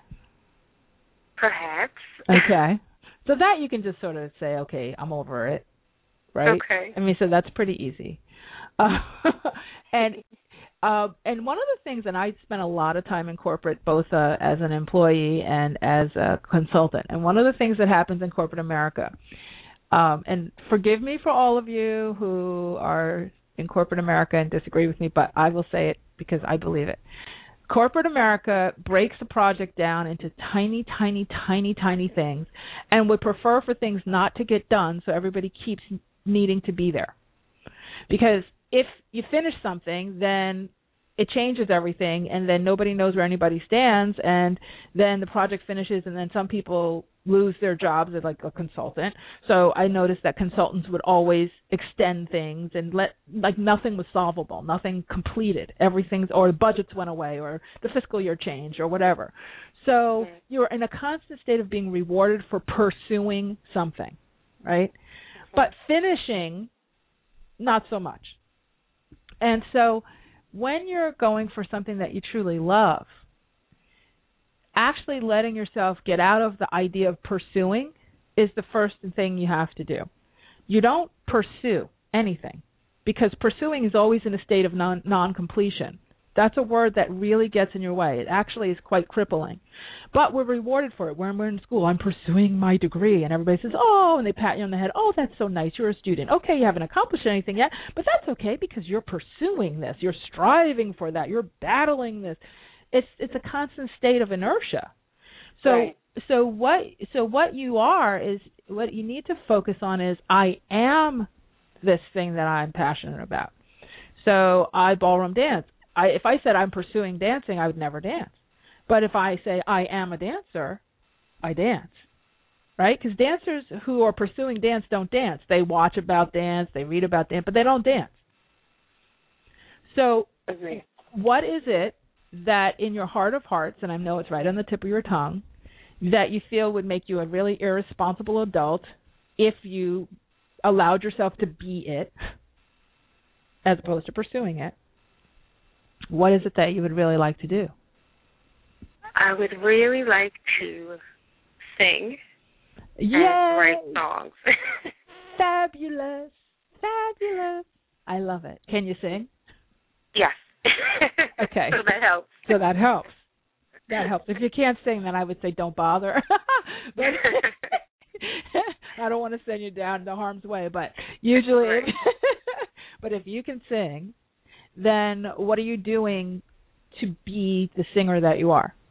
Perhaps. Okay. So that you can just sort of say, okay, I'm over it, right? Okay. I mean, so that's pretty easy. Uh, and uh, and one of the things, and I spent a lot of time in corporate, both uh, as an employee and as a consultant, and one of the things that happens in corporate America, um, and forgive me for all of you who are in corporate America and disagree with me, but I will say it because I believe it. Corporate America breaks the project down into tiny, tiny, tiny, tiny things and would prefer for things not to get done so everybody keeps needing to be there. Because if you finish something, then it changes everything, and then nobody knows where anybody stands, and then the project finishes, and then some people lose their jobs as like a consultant. So I noticed that consultants would always extend things and let like nothing was solvable, nothing completed, everything's or the budgets went away or the fiscal year changed or whatever. So mm-hmm. you're in a constant state of being rewarded for pursuing something, right? Mm-hmm. But finishing, not so much. And so when you're going for something that you truly love, actually letting yourself get out of the idea of pursuing is the first thing you have to do. You don't pursue anything because pursuing is always in a state of non, non-completion. That's a word that really gets in your way. It actually is quite crippling. But we're rewarded for it. When we're in school, I'm pursuing my degree, and everybody says, oh, and they pat you on the head, oh, that's so nice, you're a student. Okay, you haven't accomplished anything yet, but that's okay because you're pursuing this. You're striving for that. You're battling this. It's it's a constant state of inertia. So right. so what so what you are is what you need to focus on is I am this thing that I'm passionate about. So I ballroom dance. I if I said I'm pursuing dancing, I would never dance. But if I say I am a dancer, I dance. Right? Because dancers who are pursuing dance don't dance. They watch about dance, they read about dance, but they don't dance. So okay. What is it that in your heart of hearts, and I know it's right on the tip of your tongue, that you feel would make you a really irresponsible adult if you allowed yourself to be it as opposed to pursuing it? What is it that you would really like to do? I would really like to sing Yay! and write songs. Fabulous. Fabulous. I love it. Can you sing? Yes. Okay. So that helps. So that helps. That helps. If you can't sing, then I would say don't bother. But I don't want to send you down the harm's way, but usually, right. But if you can sing, then what are you doing to be the singer that you are?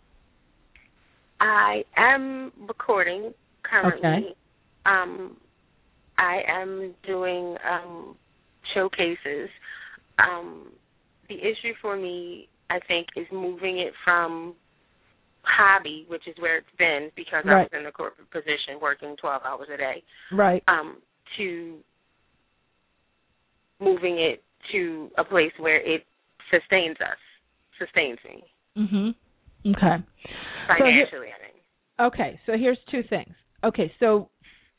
I am recording currently. Okay. Um, I am doing um, showcases. Um, the issue for me, I think, is moving it from hobby, which is where it's been because right. I was in a corporate position working twelve hours a day, right? Um, to moving it to a place where it sustains us. sustains me. Mhm. Okay. Financially, so here, I mean. Okay, so here's two things. Okay, so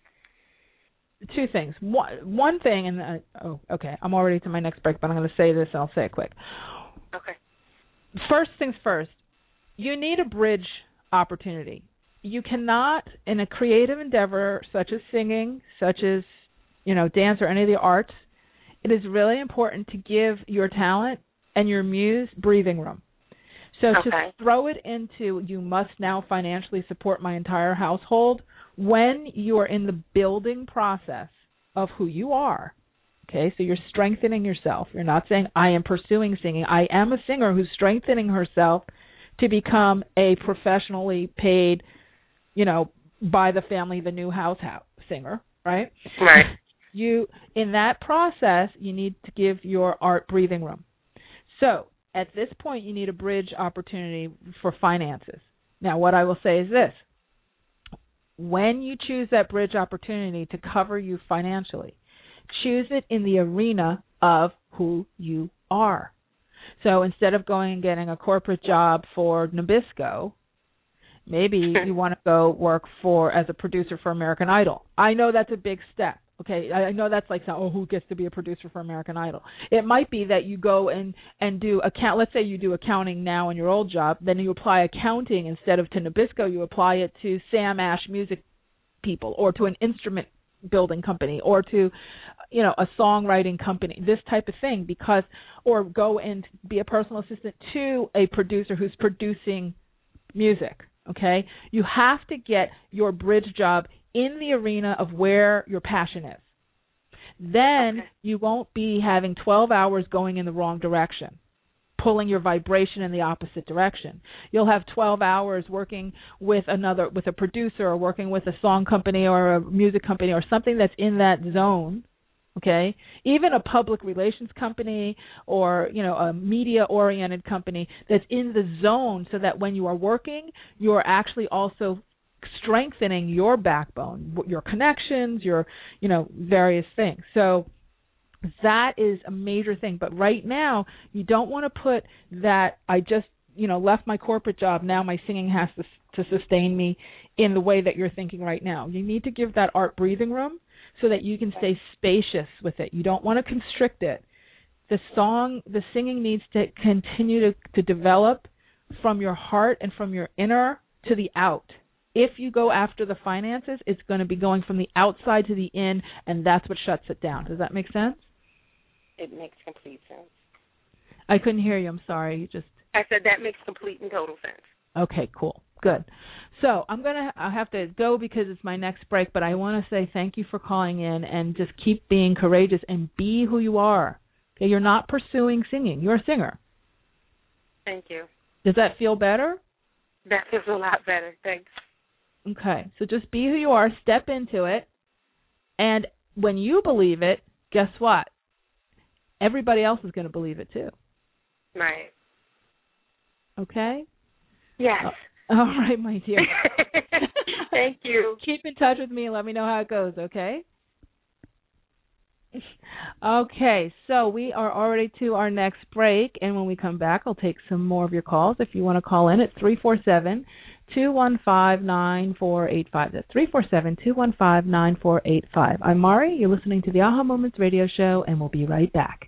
two things. One, one thing, and uh, oh, okay, I'm already to my next break, but I'm going to say this, and I'll say it quick. Okay. First things first, you need a bridge opportunity. You cannot, in a creative endeavor such as singing, such as, you know, dance or any of the arts, it is really important to give your talent and your muse breathing room. So okay. to throw it into, you must now financially support my entire household, when you are in the building process of who you are, okay, so you're strengthening yourself. You're not saying, I am pursuing singing. I am a singer who's strengthening herself to become a professionally paid, you know, by the family, the new house house singer, right? Right. You, in that process, you need to give your art breathing room. So at this point, you need a bridge opportunity for finances. Now, what I will say is this. When you choose that bridge opportunity to cover you financially, choose it in the arena of who you are. So instead of going and getting a corporate job for Nabisco, maybe you want to go work for as a producer for American Idol. I know that's a big step. Okay, I know that's like, oh, who gets to be a producer for American Idol? It might be that you go and, and do account. Let's say you do accounting now in your old job, then you apply accounting instead of to Nabisco, you apply it to Sam Ash Music people, or to an instrument building company, or to, you know, a songwriting company, this type of thing, because, or go and be a personal assistant to a producer who's producing music. Okay, you have to get your bridge job in the arena of where your passion is. Then okay. you won't be having twelve hours going in the wrong direction, pulling your vibration in the opposite direction. You'll have twelve hours working with another, with a producer, or working with a song company or a music company or something that's in that zone. Okay, even a public relations company or, you know, a media-oriented company that's in the zone, so that when you are working, you are actually also strengthening your backbone, your connections, your, you know, various things. So that is a major thing. But right now, you don't want to put that I just, you know, left my corporate job, now my singing has to, to sustain me, in the way that you're thinking right now. You need to give that art breathing room so that you can stay spacious with it. You don't want to constrict it. The song, the singing needs to continue to, to develop from your heart and from your inner to the out. If you go after the finances, it's going to be going from the outside to the in, and that's what shuts it down. Does that make sense? It makes complete sense. I couldn't hear you. I'm sorry. You just. I said that makes complete and total sense. Okay, cool. Good. So I'm going to I have to go because it's my next break, but I want to say thank you for calling in, and just keep being courageous and be who you are. Okay, you're not pursuing singing. You're a singer. Thank you. Does that feel better? That feels a lot better. Thanks. Okay, so just be who you are, step into it, and when you believe it, guess what? Everybody else is going to believe it too. Right. Okay? Yes. Uh, all right, my dear. Thank you. Keep in touch with me and let me know how it goes, okay? Okay, so we are already to our next break, and when we come back, I'll take some more of your calls. If you want to call in, it's three four seven, two one five, nine four eight five. That's three four seven, two one five, nine four eight five. I'm Mari. You're listening to the Aha Moments radio show, and we'll be right back.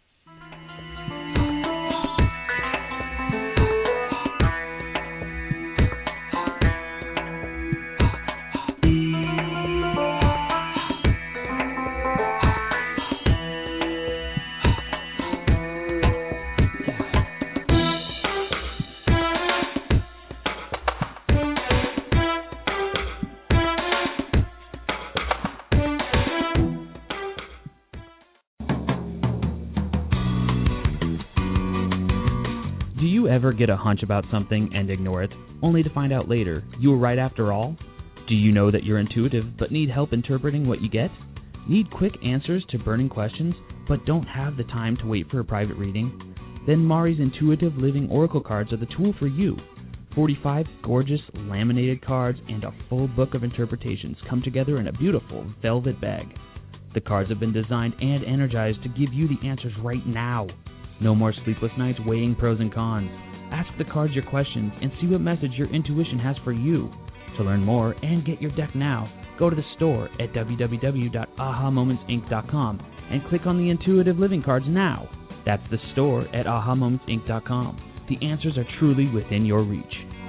Ever get a hunch about something and ignore it, only to find out later you were right after all? Do you know that you're intuitive but need help interpreting what you get? Need quick answers to burning questions but don't have the time to wait for a private reading? Then Mari's Intuitive Living Oracle cards are the tool for you. forty-five gorgeous laminated cards and a full book of interpretations come together in a beautiful velvet bag. The cards have been designed and energized to give you the answers right now. No more sleepless nights weighing pros and cons. Ask the cards your questions and see what message your intuition has for you. To learn more and get your deck now, go to the store at w w w dot aha moments inc dot com and click on the Intuitive Living cards now. That's the store at aha moments inc dot com. The answers are truly within your reach.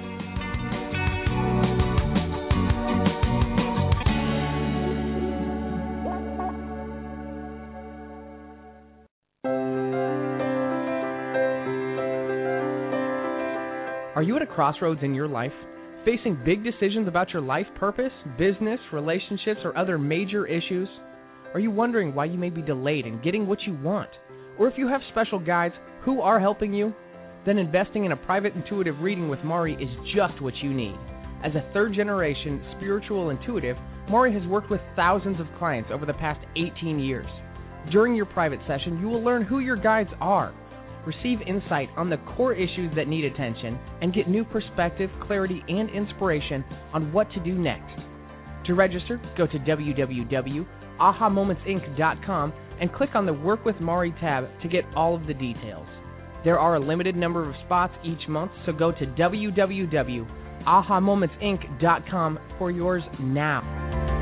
Are you at a crossroads in your life, facing big decisions about your life purpose, business, relationships, or other major issues? Are you wondering why you may be delayed in getting what you want? Or if you have special guides who are helping you? Then investing in a private intuitive reading with Mari is just what you need. As a third-generation spiritual intuitive, Mari has worked with thousands of clients over the past eighteen years. During your private session, you will learn who your guides are, receive insight on the core issues that need attention, and get new perspective, clarity, and inspiration on what to do next. To register, go to w w w dot aha moments inc dot com and click on the Work with Mari tab to get all of the details. There are a limited number of spots each month, so go to w w w dot aha moments inc dot com for yours now.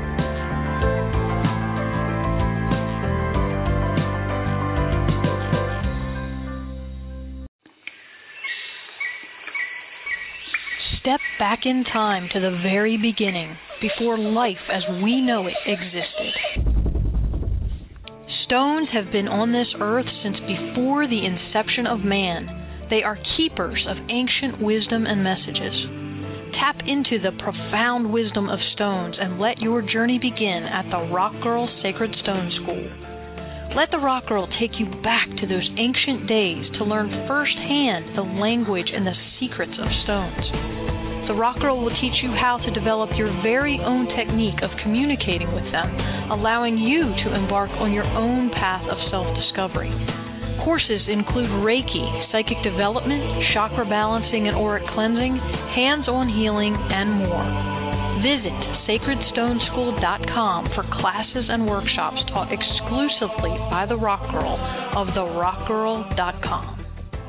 Step back in time to the very beginning, before life as we know it existed. Stones have been on this earth since before the inception of man. They are keepers of ancient wisdom and messages. Tap into the profound wisdom of stones and let your journey begin at the Rock Girl Sacred Stone School. Let the Rock Girl take you back to those ancient days to learn firsthand the language and the secrets of stones. The Rock Girl will teach you how to develop your very own technique of communicating with them, allowing you to embark on your own path of self-discovery. Courses include Reiki, psychic development, chakra balancing and auric cleansing, hands-on healing, and more. Visit sacred stone school dot com for classes and workshops taught exclusively by the Rock Girl of the rock girl dot com.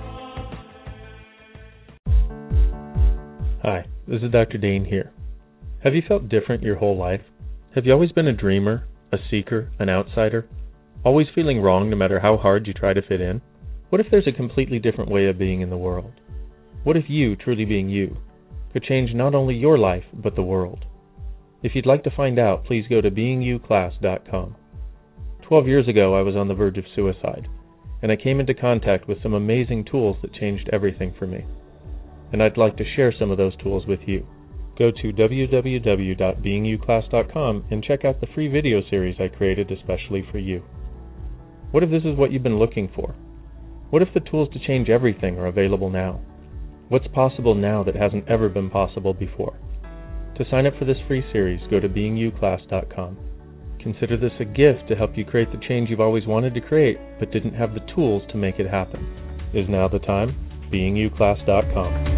Hi, this is Doctor Dane here. Have you felt different your whole life? Have you always been a dreamer, a seeker, an outsider? Always feeling wrong no matter how hard you try to fit in? What if there's a completely different way of being in the world? What if you, truly being you, could change not only your life, but the world? If you'd like to find out, please go to being you class dot com. Twelve years ago, I was on the verge of suicide, and I came into contact with some amazing tools that changed everything for me. And I'd like to share some of those tools with you. Go to w w w dot being you class dot com and check out the free video series I created especially for you. What if this is what you've been looking for? What if the tools to change everything are available now? What's possible now that hasn't ever been possible before? To sign up for this free series, go to being you class dot com. Consider this a gift to help you create the change you've always wanted to create, but didn't have the tools to make it happen. Is now the time? being you class dot com.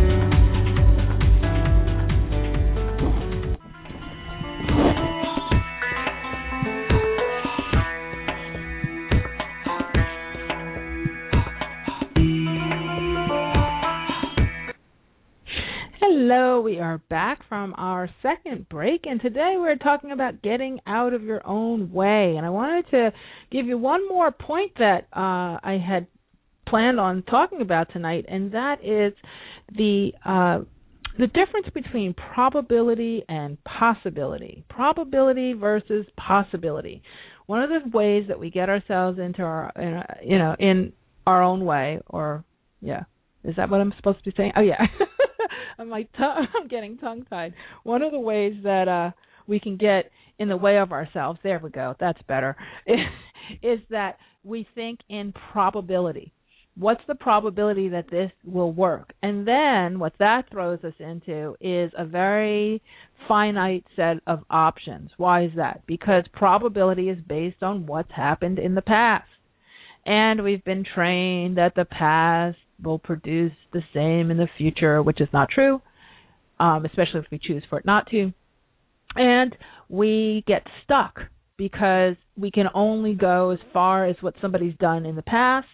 Hello, we are back from our second break, and today we're talking about getting out of your own way. And I wanted to give you one more point that uh, I had planned on talking about tonight, and that is the uh, the difference between probability and possibility. Probability versus possibility. One of the ways that we get ourselves into our, in a, you know, in our own way, or yeah, is that what I'm supposed to be saying? Oh yeah. I'm, like, t- I'm getting tongue-tied. One of the ways that uh, we can get in the way of ourselves, there we go, that's better, is, is that we think in probability. What's the probability that this will work? And then what that throws us into is a very finite set of options. Why is that? Because probability is based on what's happened in the past. And we've been trained that the past will produce the same in the future, which is not true, um, especially if we choose for it not to. And we get stuck because we can only go as far as what somebody's done in the past,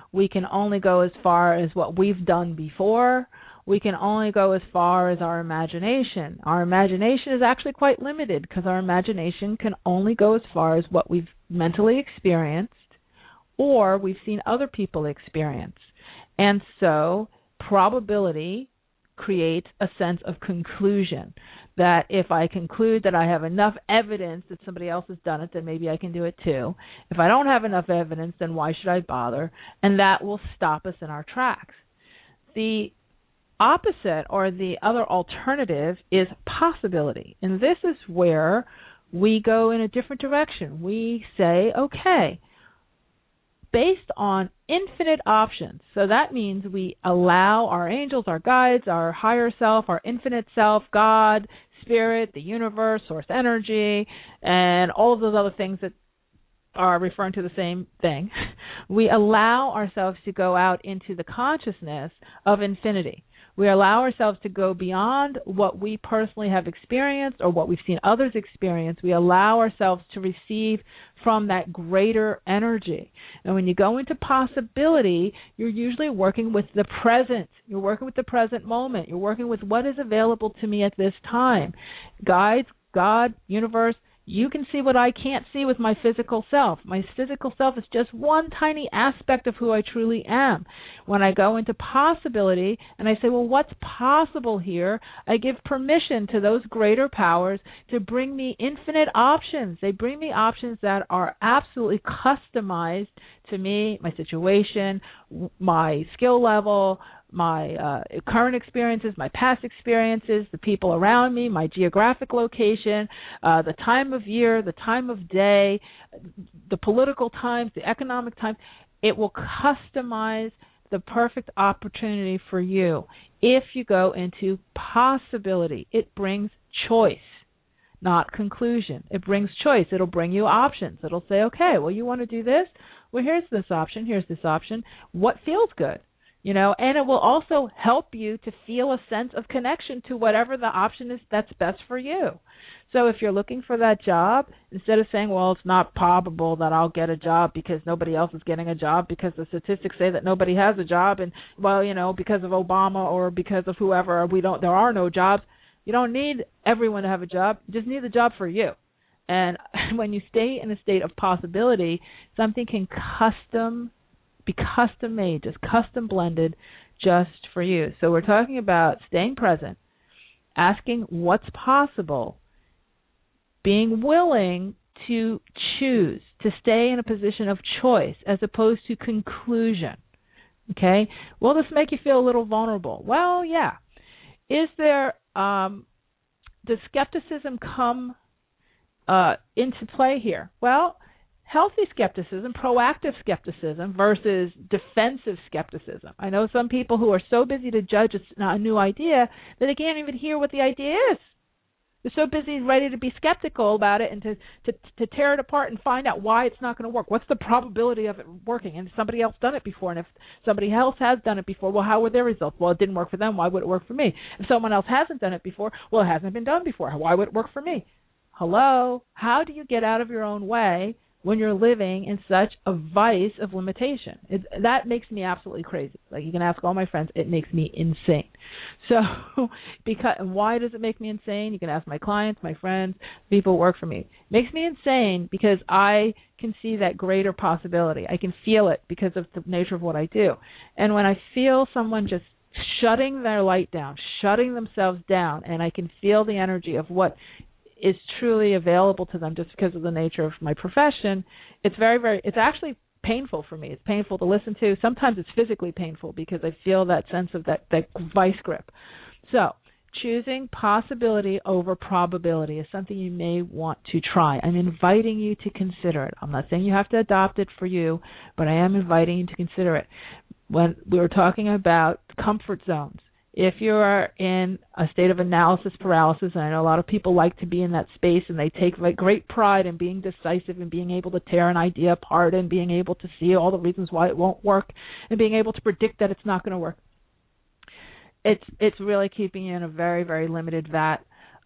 We can only go as far as what we've done before. We can only go as far as our imagination. Our imagination is actually quite limited because our imagination can only go as far as what we've mentally experienced or we've seen other people experience. And so probability creates a sense of conclusion, that if I conclude that I have enough evidence that somebody else has done it, then maybe I can do it too. If I don't have enough evidence, then why should I bother? And that will stop us in our tracks. The opposite, or the other alternative, is possibility. And this is where we go in a different direction. We say, okay, based on infinite options. So that means we allow our angels, our guides, our higher self, our infinite self, God, spirit, the universe, source energy, and all of those other things that are referring to the same thing. We allow ourselves to go out into the consciousness of infinity. We allow ourselves to go beyond what we personally have experienced or what we've seen others experience. We allow ourselves to receive from that greater energy. And when you go into possibility, you're usually working with the present. You're working with the present moment. You're working with what is available to me at this time. Guides, God, universe, you can see what I can't see with my physical self. My physical self is just one tiny aspect of who I truly am. When I go into possibility and I say, well, what's possible here? I give permission to those greater powers to bring me infinite options. They bring me options that are absolutely customized to me, my situation, my skill level, my uh, current experiences, my past experiences, the people around me, my geographic location, uh, the time of year, the time of day, the political times, the economic times. It will customize the perfect opportunity for you if you go into possibility. It brings choice, not conclusion. It brings choice. It'll bring you options. It'll say, okay, well, you want to do this? Well, here's this option. Here's this option. What feels good? You know, and it will also help you to feel a sense of connection to whatever the option is that's best for you. So if you're looking for that job, instead of saying, well, it's not probable that I'll get a job because nobody else is getting a job because the statistics say that nobody has a job, and, well, you know, because of Obama or because of whoever, we don't, there are no jobs. You don't need everyone to have a job. You just need the job for you. And when you stay in a state of possibility, something can custom be custom made, just custom blended just for you. So we're talking about staying present, asking what's possible, being willing to choose, to stay in a position of choice as opposed to conclusion. Okay? Will this make you feel a little vulnerable? Well, yeah. Is there, um, does skepticism come uh, into play here? Well, healthy skepticism, proactive skepticism versus defensive skepticism. I know some people who are so busy to judge a new idea that they can't even hear what the idea is. They're so busy ready to be skeptical about it and to, to, to tear it apart and find out why it's not going to work. What's the probability of it working? And if somebody else done it before, and if somebody else has done it before, well, how were their results? Well, it didn't work for them. Why would it work for me? If someone else hasn't done it before, well, it hasn't been done before. Why would it work for me? Hello? How do you get out of your own way when you're living in such a vice of limitation? It, that makes me absolutely crazy. Like, you can ask all my friends, it makes me insane. So, because why does it make me insane? You can ask my clients, my friends, people who work for me. It makes me insane because I can see that greater possibility. I can feel it because of the nature of what I do. And when I feel someone just shutting their light down, shutting themselves down, and I can feel the energy of what is truly available to them just because of the nature of my profession, it's very, very, it's actually painful for me. It's painful to listen to. Sometimes it's physically painful because I feel that sense of that, that vice grip. So choosing possibility over probability is something you may want to try. I'm inviting you to consider it. I'm not saying you have to adopt it for you, but I am inviting you to consider it. When we were talking about comfort zones, if you are in a state of analysis paralysis, and I know a lot of people like to be in that space, and they take like great pride in being decisive and being able to tear an idea apart and being able to see all the reasons why it won't work and being able to predict that it's not going to work. It's it's really keeping you in a very, very limited vat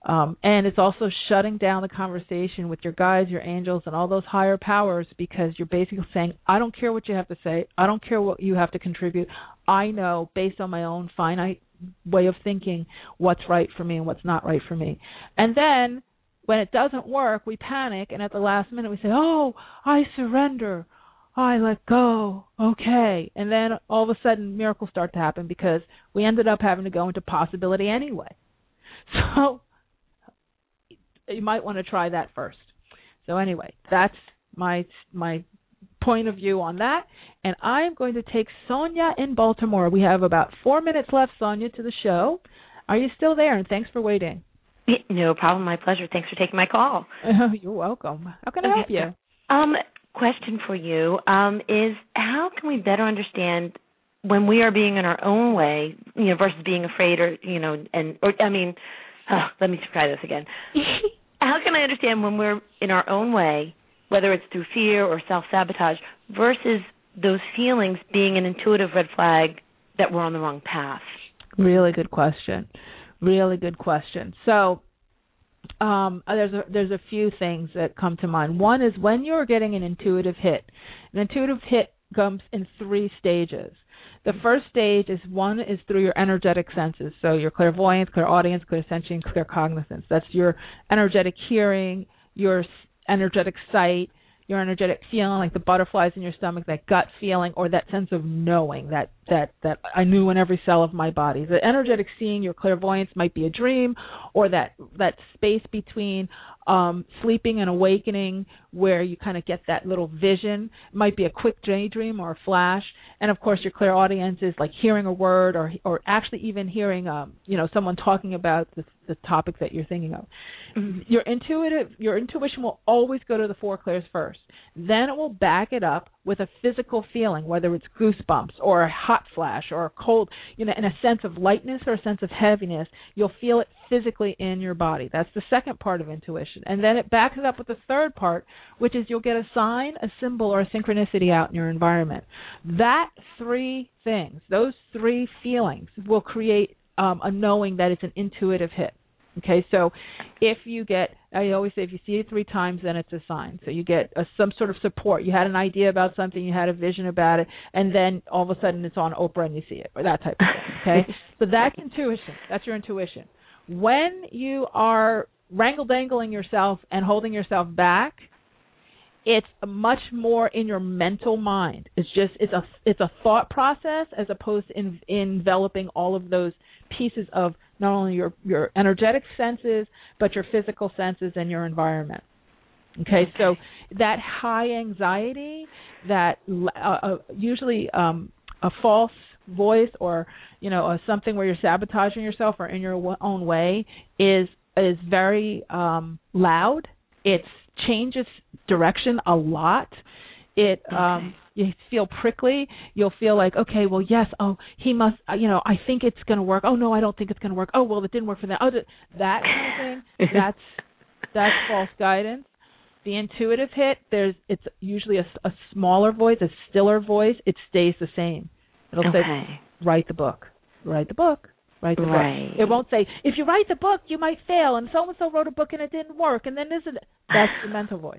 Um, and it's also shutting down the conversation with your guides, your angels, and all those higher powers, because you're basically saying, I don't care what you have to say. I don't care what you have to contribute. I know, based on my own finite way of thinking, what's right for me and what's not right for me. And then when it doesn't work, we panic, and at the last minute we say, oh, I surrender. I let go. Okay. And then all of a sudden miracles start to happen because we ended up having to go into possibility anyway. So you might want to try that first. So anyway, that's my my point of view on that. And I'm going to take Sonia in Baltimore. We have about four minutes left, Sonia, to the show. Are you still there? And thanks for waiting. No problem. My pleasure. Thanks for taking my call. You're welcome. How can I help you? Um, question for you um, is how can we better understand when we are being in our own way, you know, versus being afraid or, you know, and, or, I mean, oh, let me try this again. How can I understand when we're in our own way, whether it's through fear or self-sabotage, versus those feelings being an intuitive red flag that we're on the wrong path? Really good question. Really good question. So um, there's a, there's a few things that come to mind. One is when you're getting an intuitive hit. An intuitive hit comes in three stages. The first stage is one is through your energetic senses, so your clairvoyance, clairaudience, clairsentience, claircognizance. That's your energetic hearing, your energetic sight, your energetic feeling, like the butterflies in your stomach, that gut feeling, or that sense of knowing, that that that I knew in every cell of my body. The energetic seeing, your clairvoyance, might be a dream, or that that space between um, sleeping and awakening where you kind of get that little vision. It might be a quick daydream or a flash. And, of course, your clairaudience is like hearing a word or or actually even hearing um, you know, someone talking about the, the topic that you're thinking of. Mm-hmm. Your intuitive, your intuition will always go to the four clairs first. Then it will back it up with a physical feeling, whether it's goosebumps or a hot flash or a cold, you know, in a sense of lightness or a sense of heaviness. You'll feel it physically in your body. That's the second part of intuition. And then it backs it up with the third part, which is you'll get a sign, a symbol, or a synchronicity out in your environment. That three things, those three feelings will create um, a knowing that it's an intuitive hit. Okay, so if you get, I always say if you see it three times, then it's a sign. So you get a, some sort of support. You had an idea about something, you had a vision about it, and then all of a sudden it's on Oprah and you see it, or that type of thing. Okay, so that's intuition. That's your intuition. When you are wrangle-dangling yourself and holding yourself back, it's much more in your mental mind. It's just it's a it's a thought process as opposed to in, enveloping all of those pieces of not only your, your energetic senses, but your physical senses and your environment. Okay, so that high anxiety, that uh, uh, usually um, a false voice or, you know, uh, something where you're sabotaging yourself or in your own way is is very um, loud. It changes direction a lot. It okay. um, you feel prickly. You'll feel like, okay, well, yes, oh, he must, you know, I think it's going to work. Oh, no, I don't think it's going to work. Oh, well, it didn't work for that. Oh, that kind of thing. That's that's false guidance. The intuitive hit, there's it's usually a, a smaller voice, a stiller voice. It stays the same. It'll okay. say, write the book, write the book, write the right. book. It won't say, if you write the book, you might fail, and so-and-so wrote a book and it didn't work, and then this is, that's the mental voice.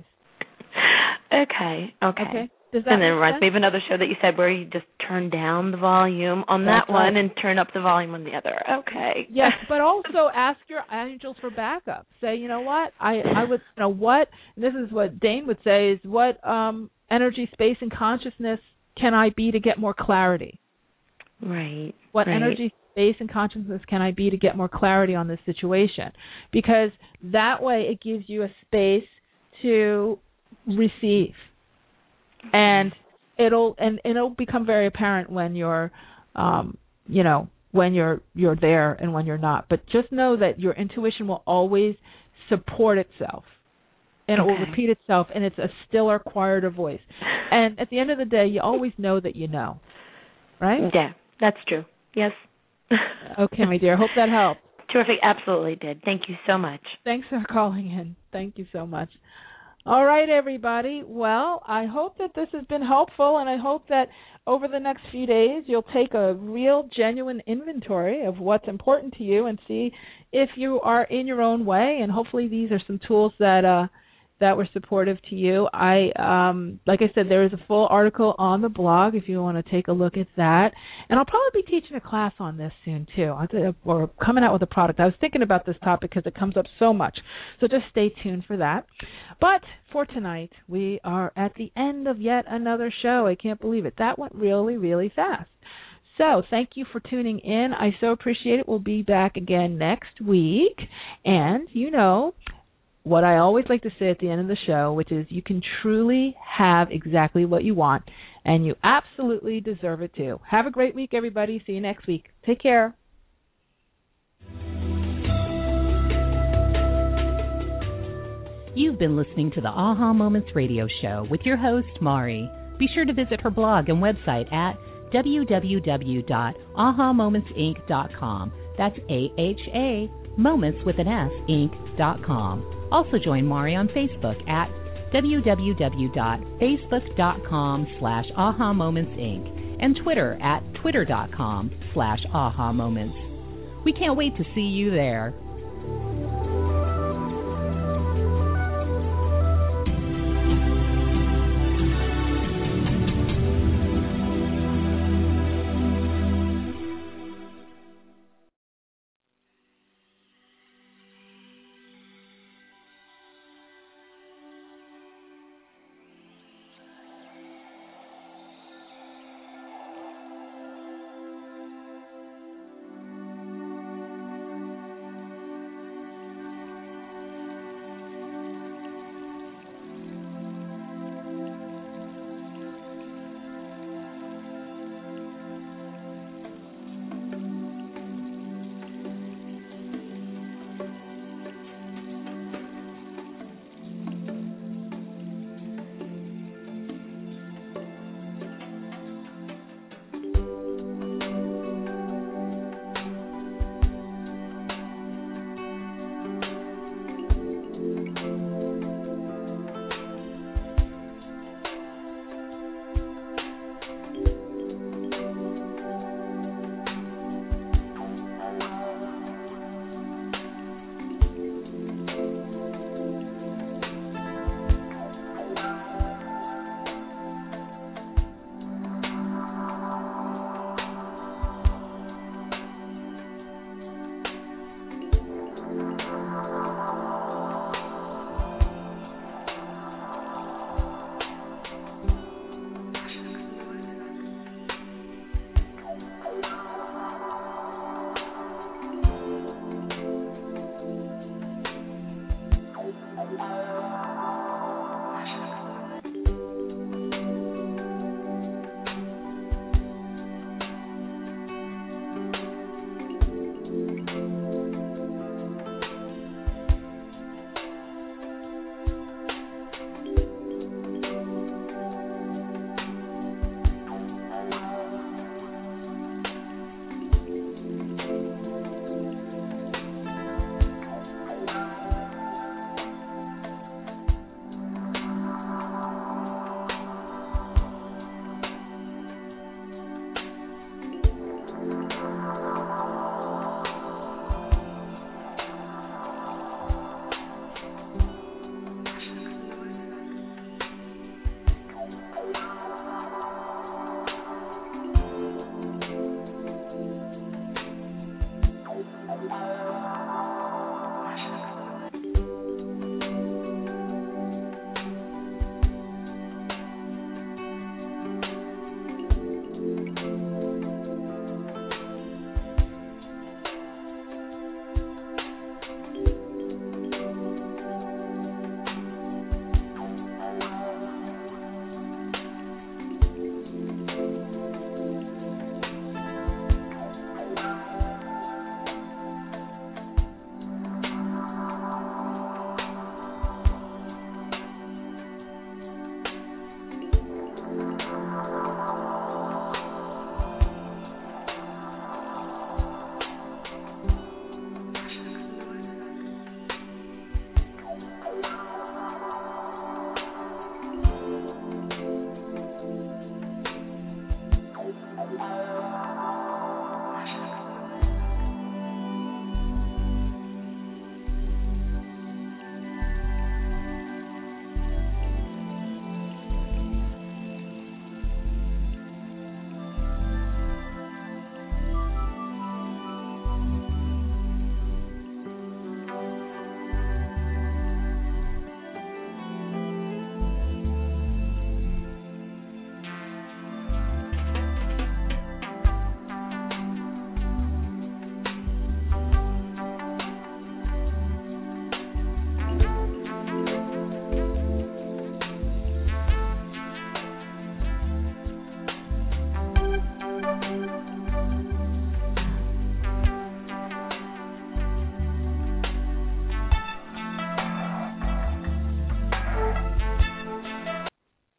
Okay, okay. okay. Does that and then it reminds me of another show that you said where you just turn down the volume on That's that one right. and turn up the volume on the other. Okay. Yes, but also ask your angels for backup. Say, you know what, I, I would, you know what, and this is what Dane would say, is what um, energy, space, and consciousness can I be to get more clarity? Right. What right. energy, space, and consciousness can I be to get more clarity on this situation? Because that way it gives you a space to receive. And it'll and it'll become very apparent when you're, um, you know, when you're you're there and when you're not. But just know that your intuition will always support itself, and okay. it will repeat itself, and it's a stiller, quieter voice. And at the end of the day, you always know that you know, right? Yeah, that's true. Yes. Okay, my dear. Hope that helped. Terrific. Absolutely did. Thank you so much. Thanks for calling in. Thank you so much. All right, everybody. Well, I hope that this has been helpful, and I hope that over the next few days you'll take a real, genuine inventory of what's important to you and see if you are in your own way, and hopefully these are some tools that uh, that were supportive to you. I, um, like I said, there is a full article on the blog if you want to take a look at that. And I'll probably be teaching a class on this soon, too, or coming out with a product. I was thinking about this topic because it comes up so much. So just stay tuned for that. But for tonight, we are at the end of yet another show. I can't believe it. That went really, really fast. So thank you for tuning in. I so appreciate it. We'll be back again next week. And, you know, what I always like to say at the end of the show, which is you can truly have exactly what you want, and you absolutely deserve it too. Have a great week, everybody. See you next week. Take care. You've been listening to the Aha Moments radio show with your host, Mari. Be sure to visit her blog and website at w w w dot aha moments inc dot com. That's A H A, Moments with an S, Inc dot com. Also join Mari on Facebook at w w w dot facebook dot com slash aha moments inc and Twitter at twitter dot com slash aha moments. We can't wait to see you there.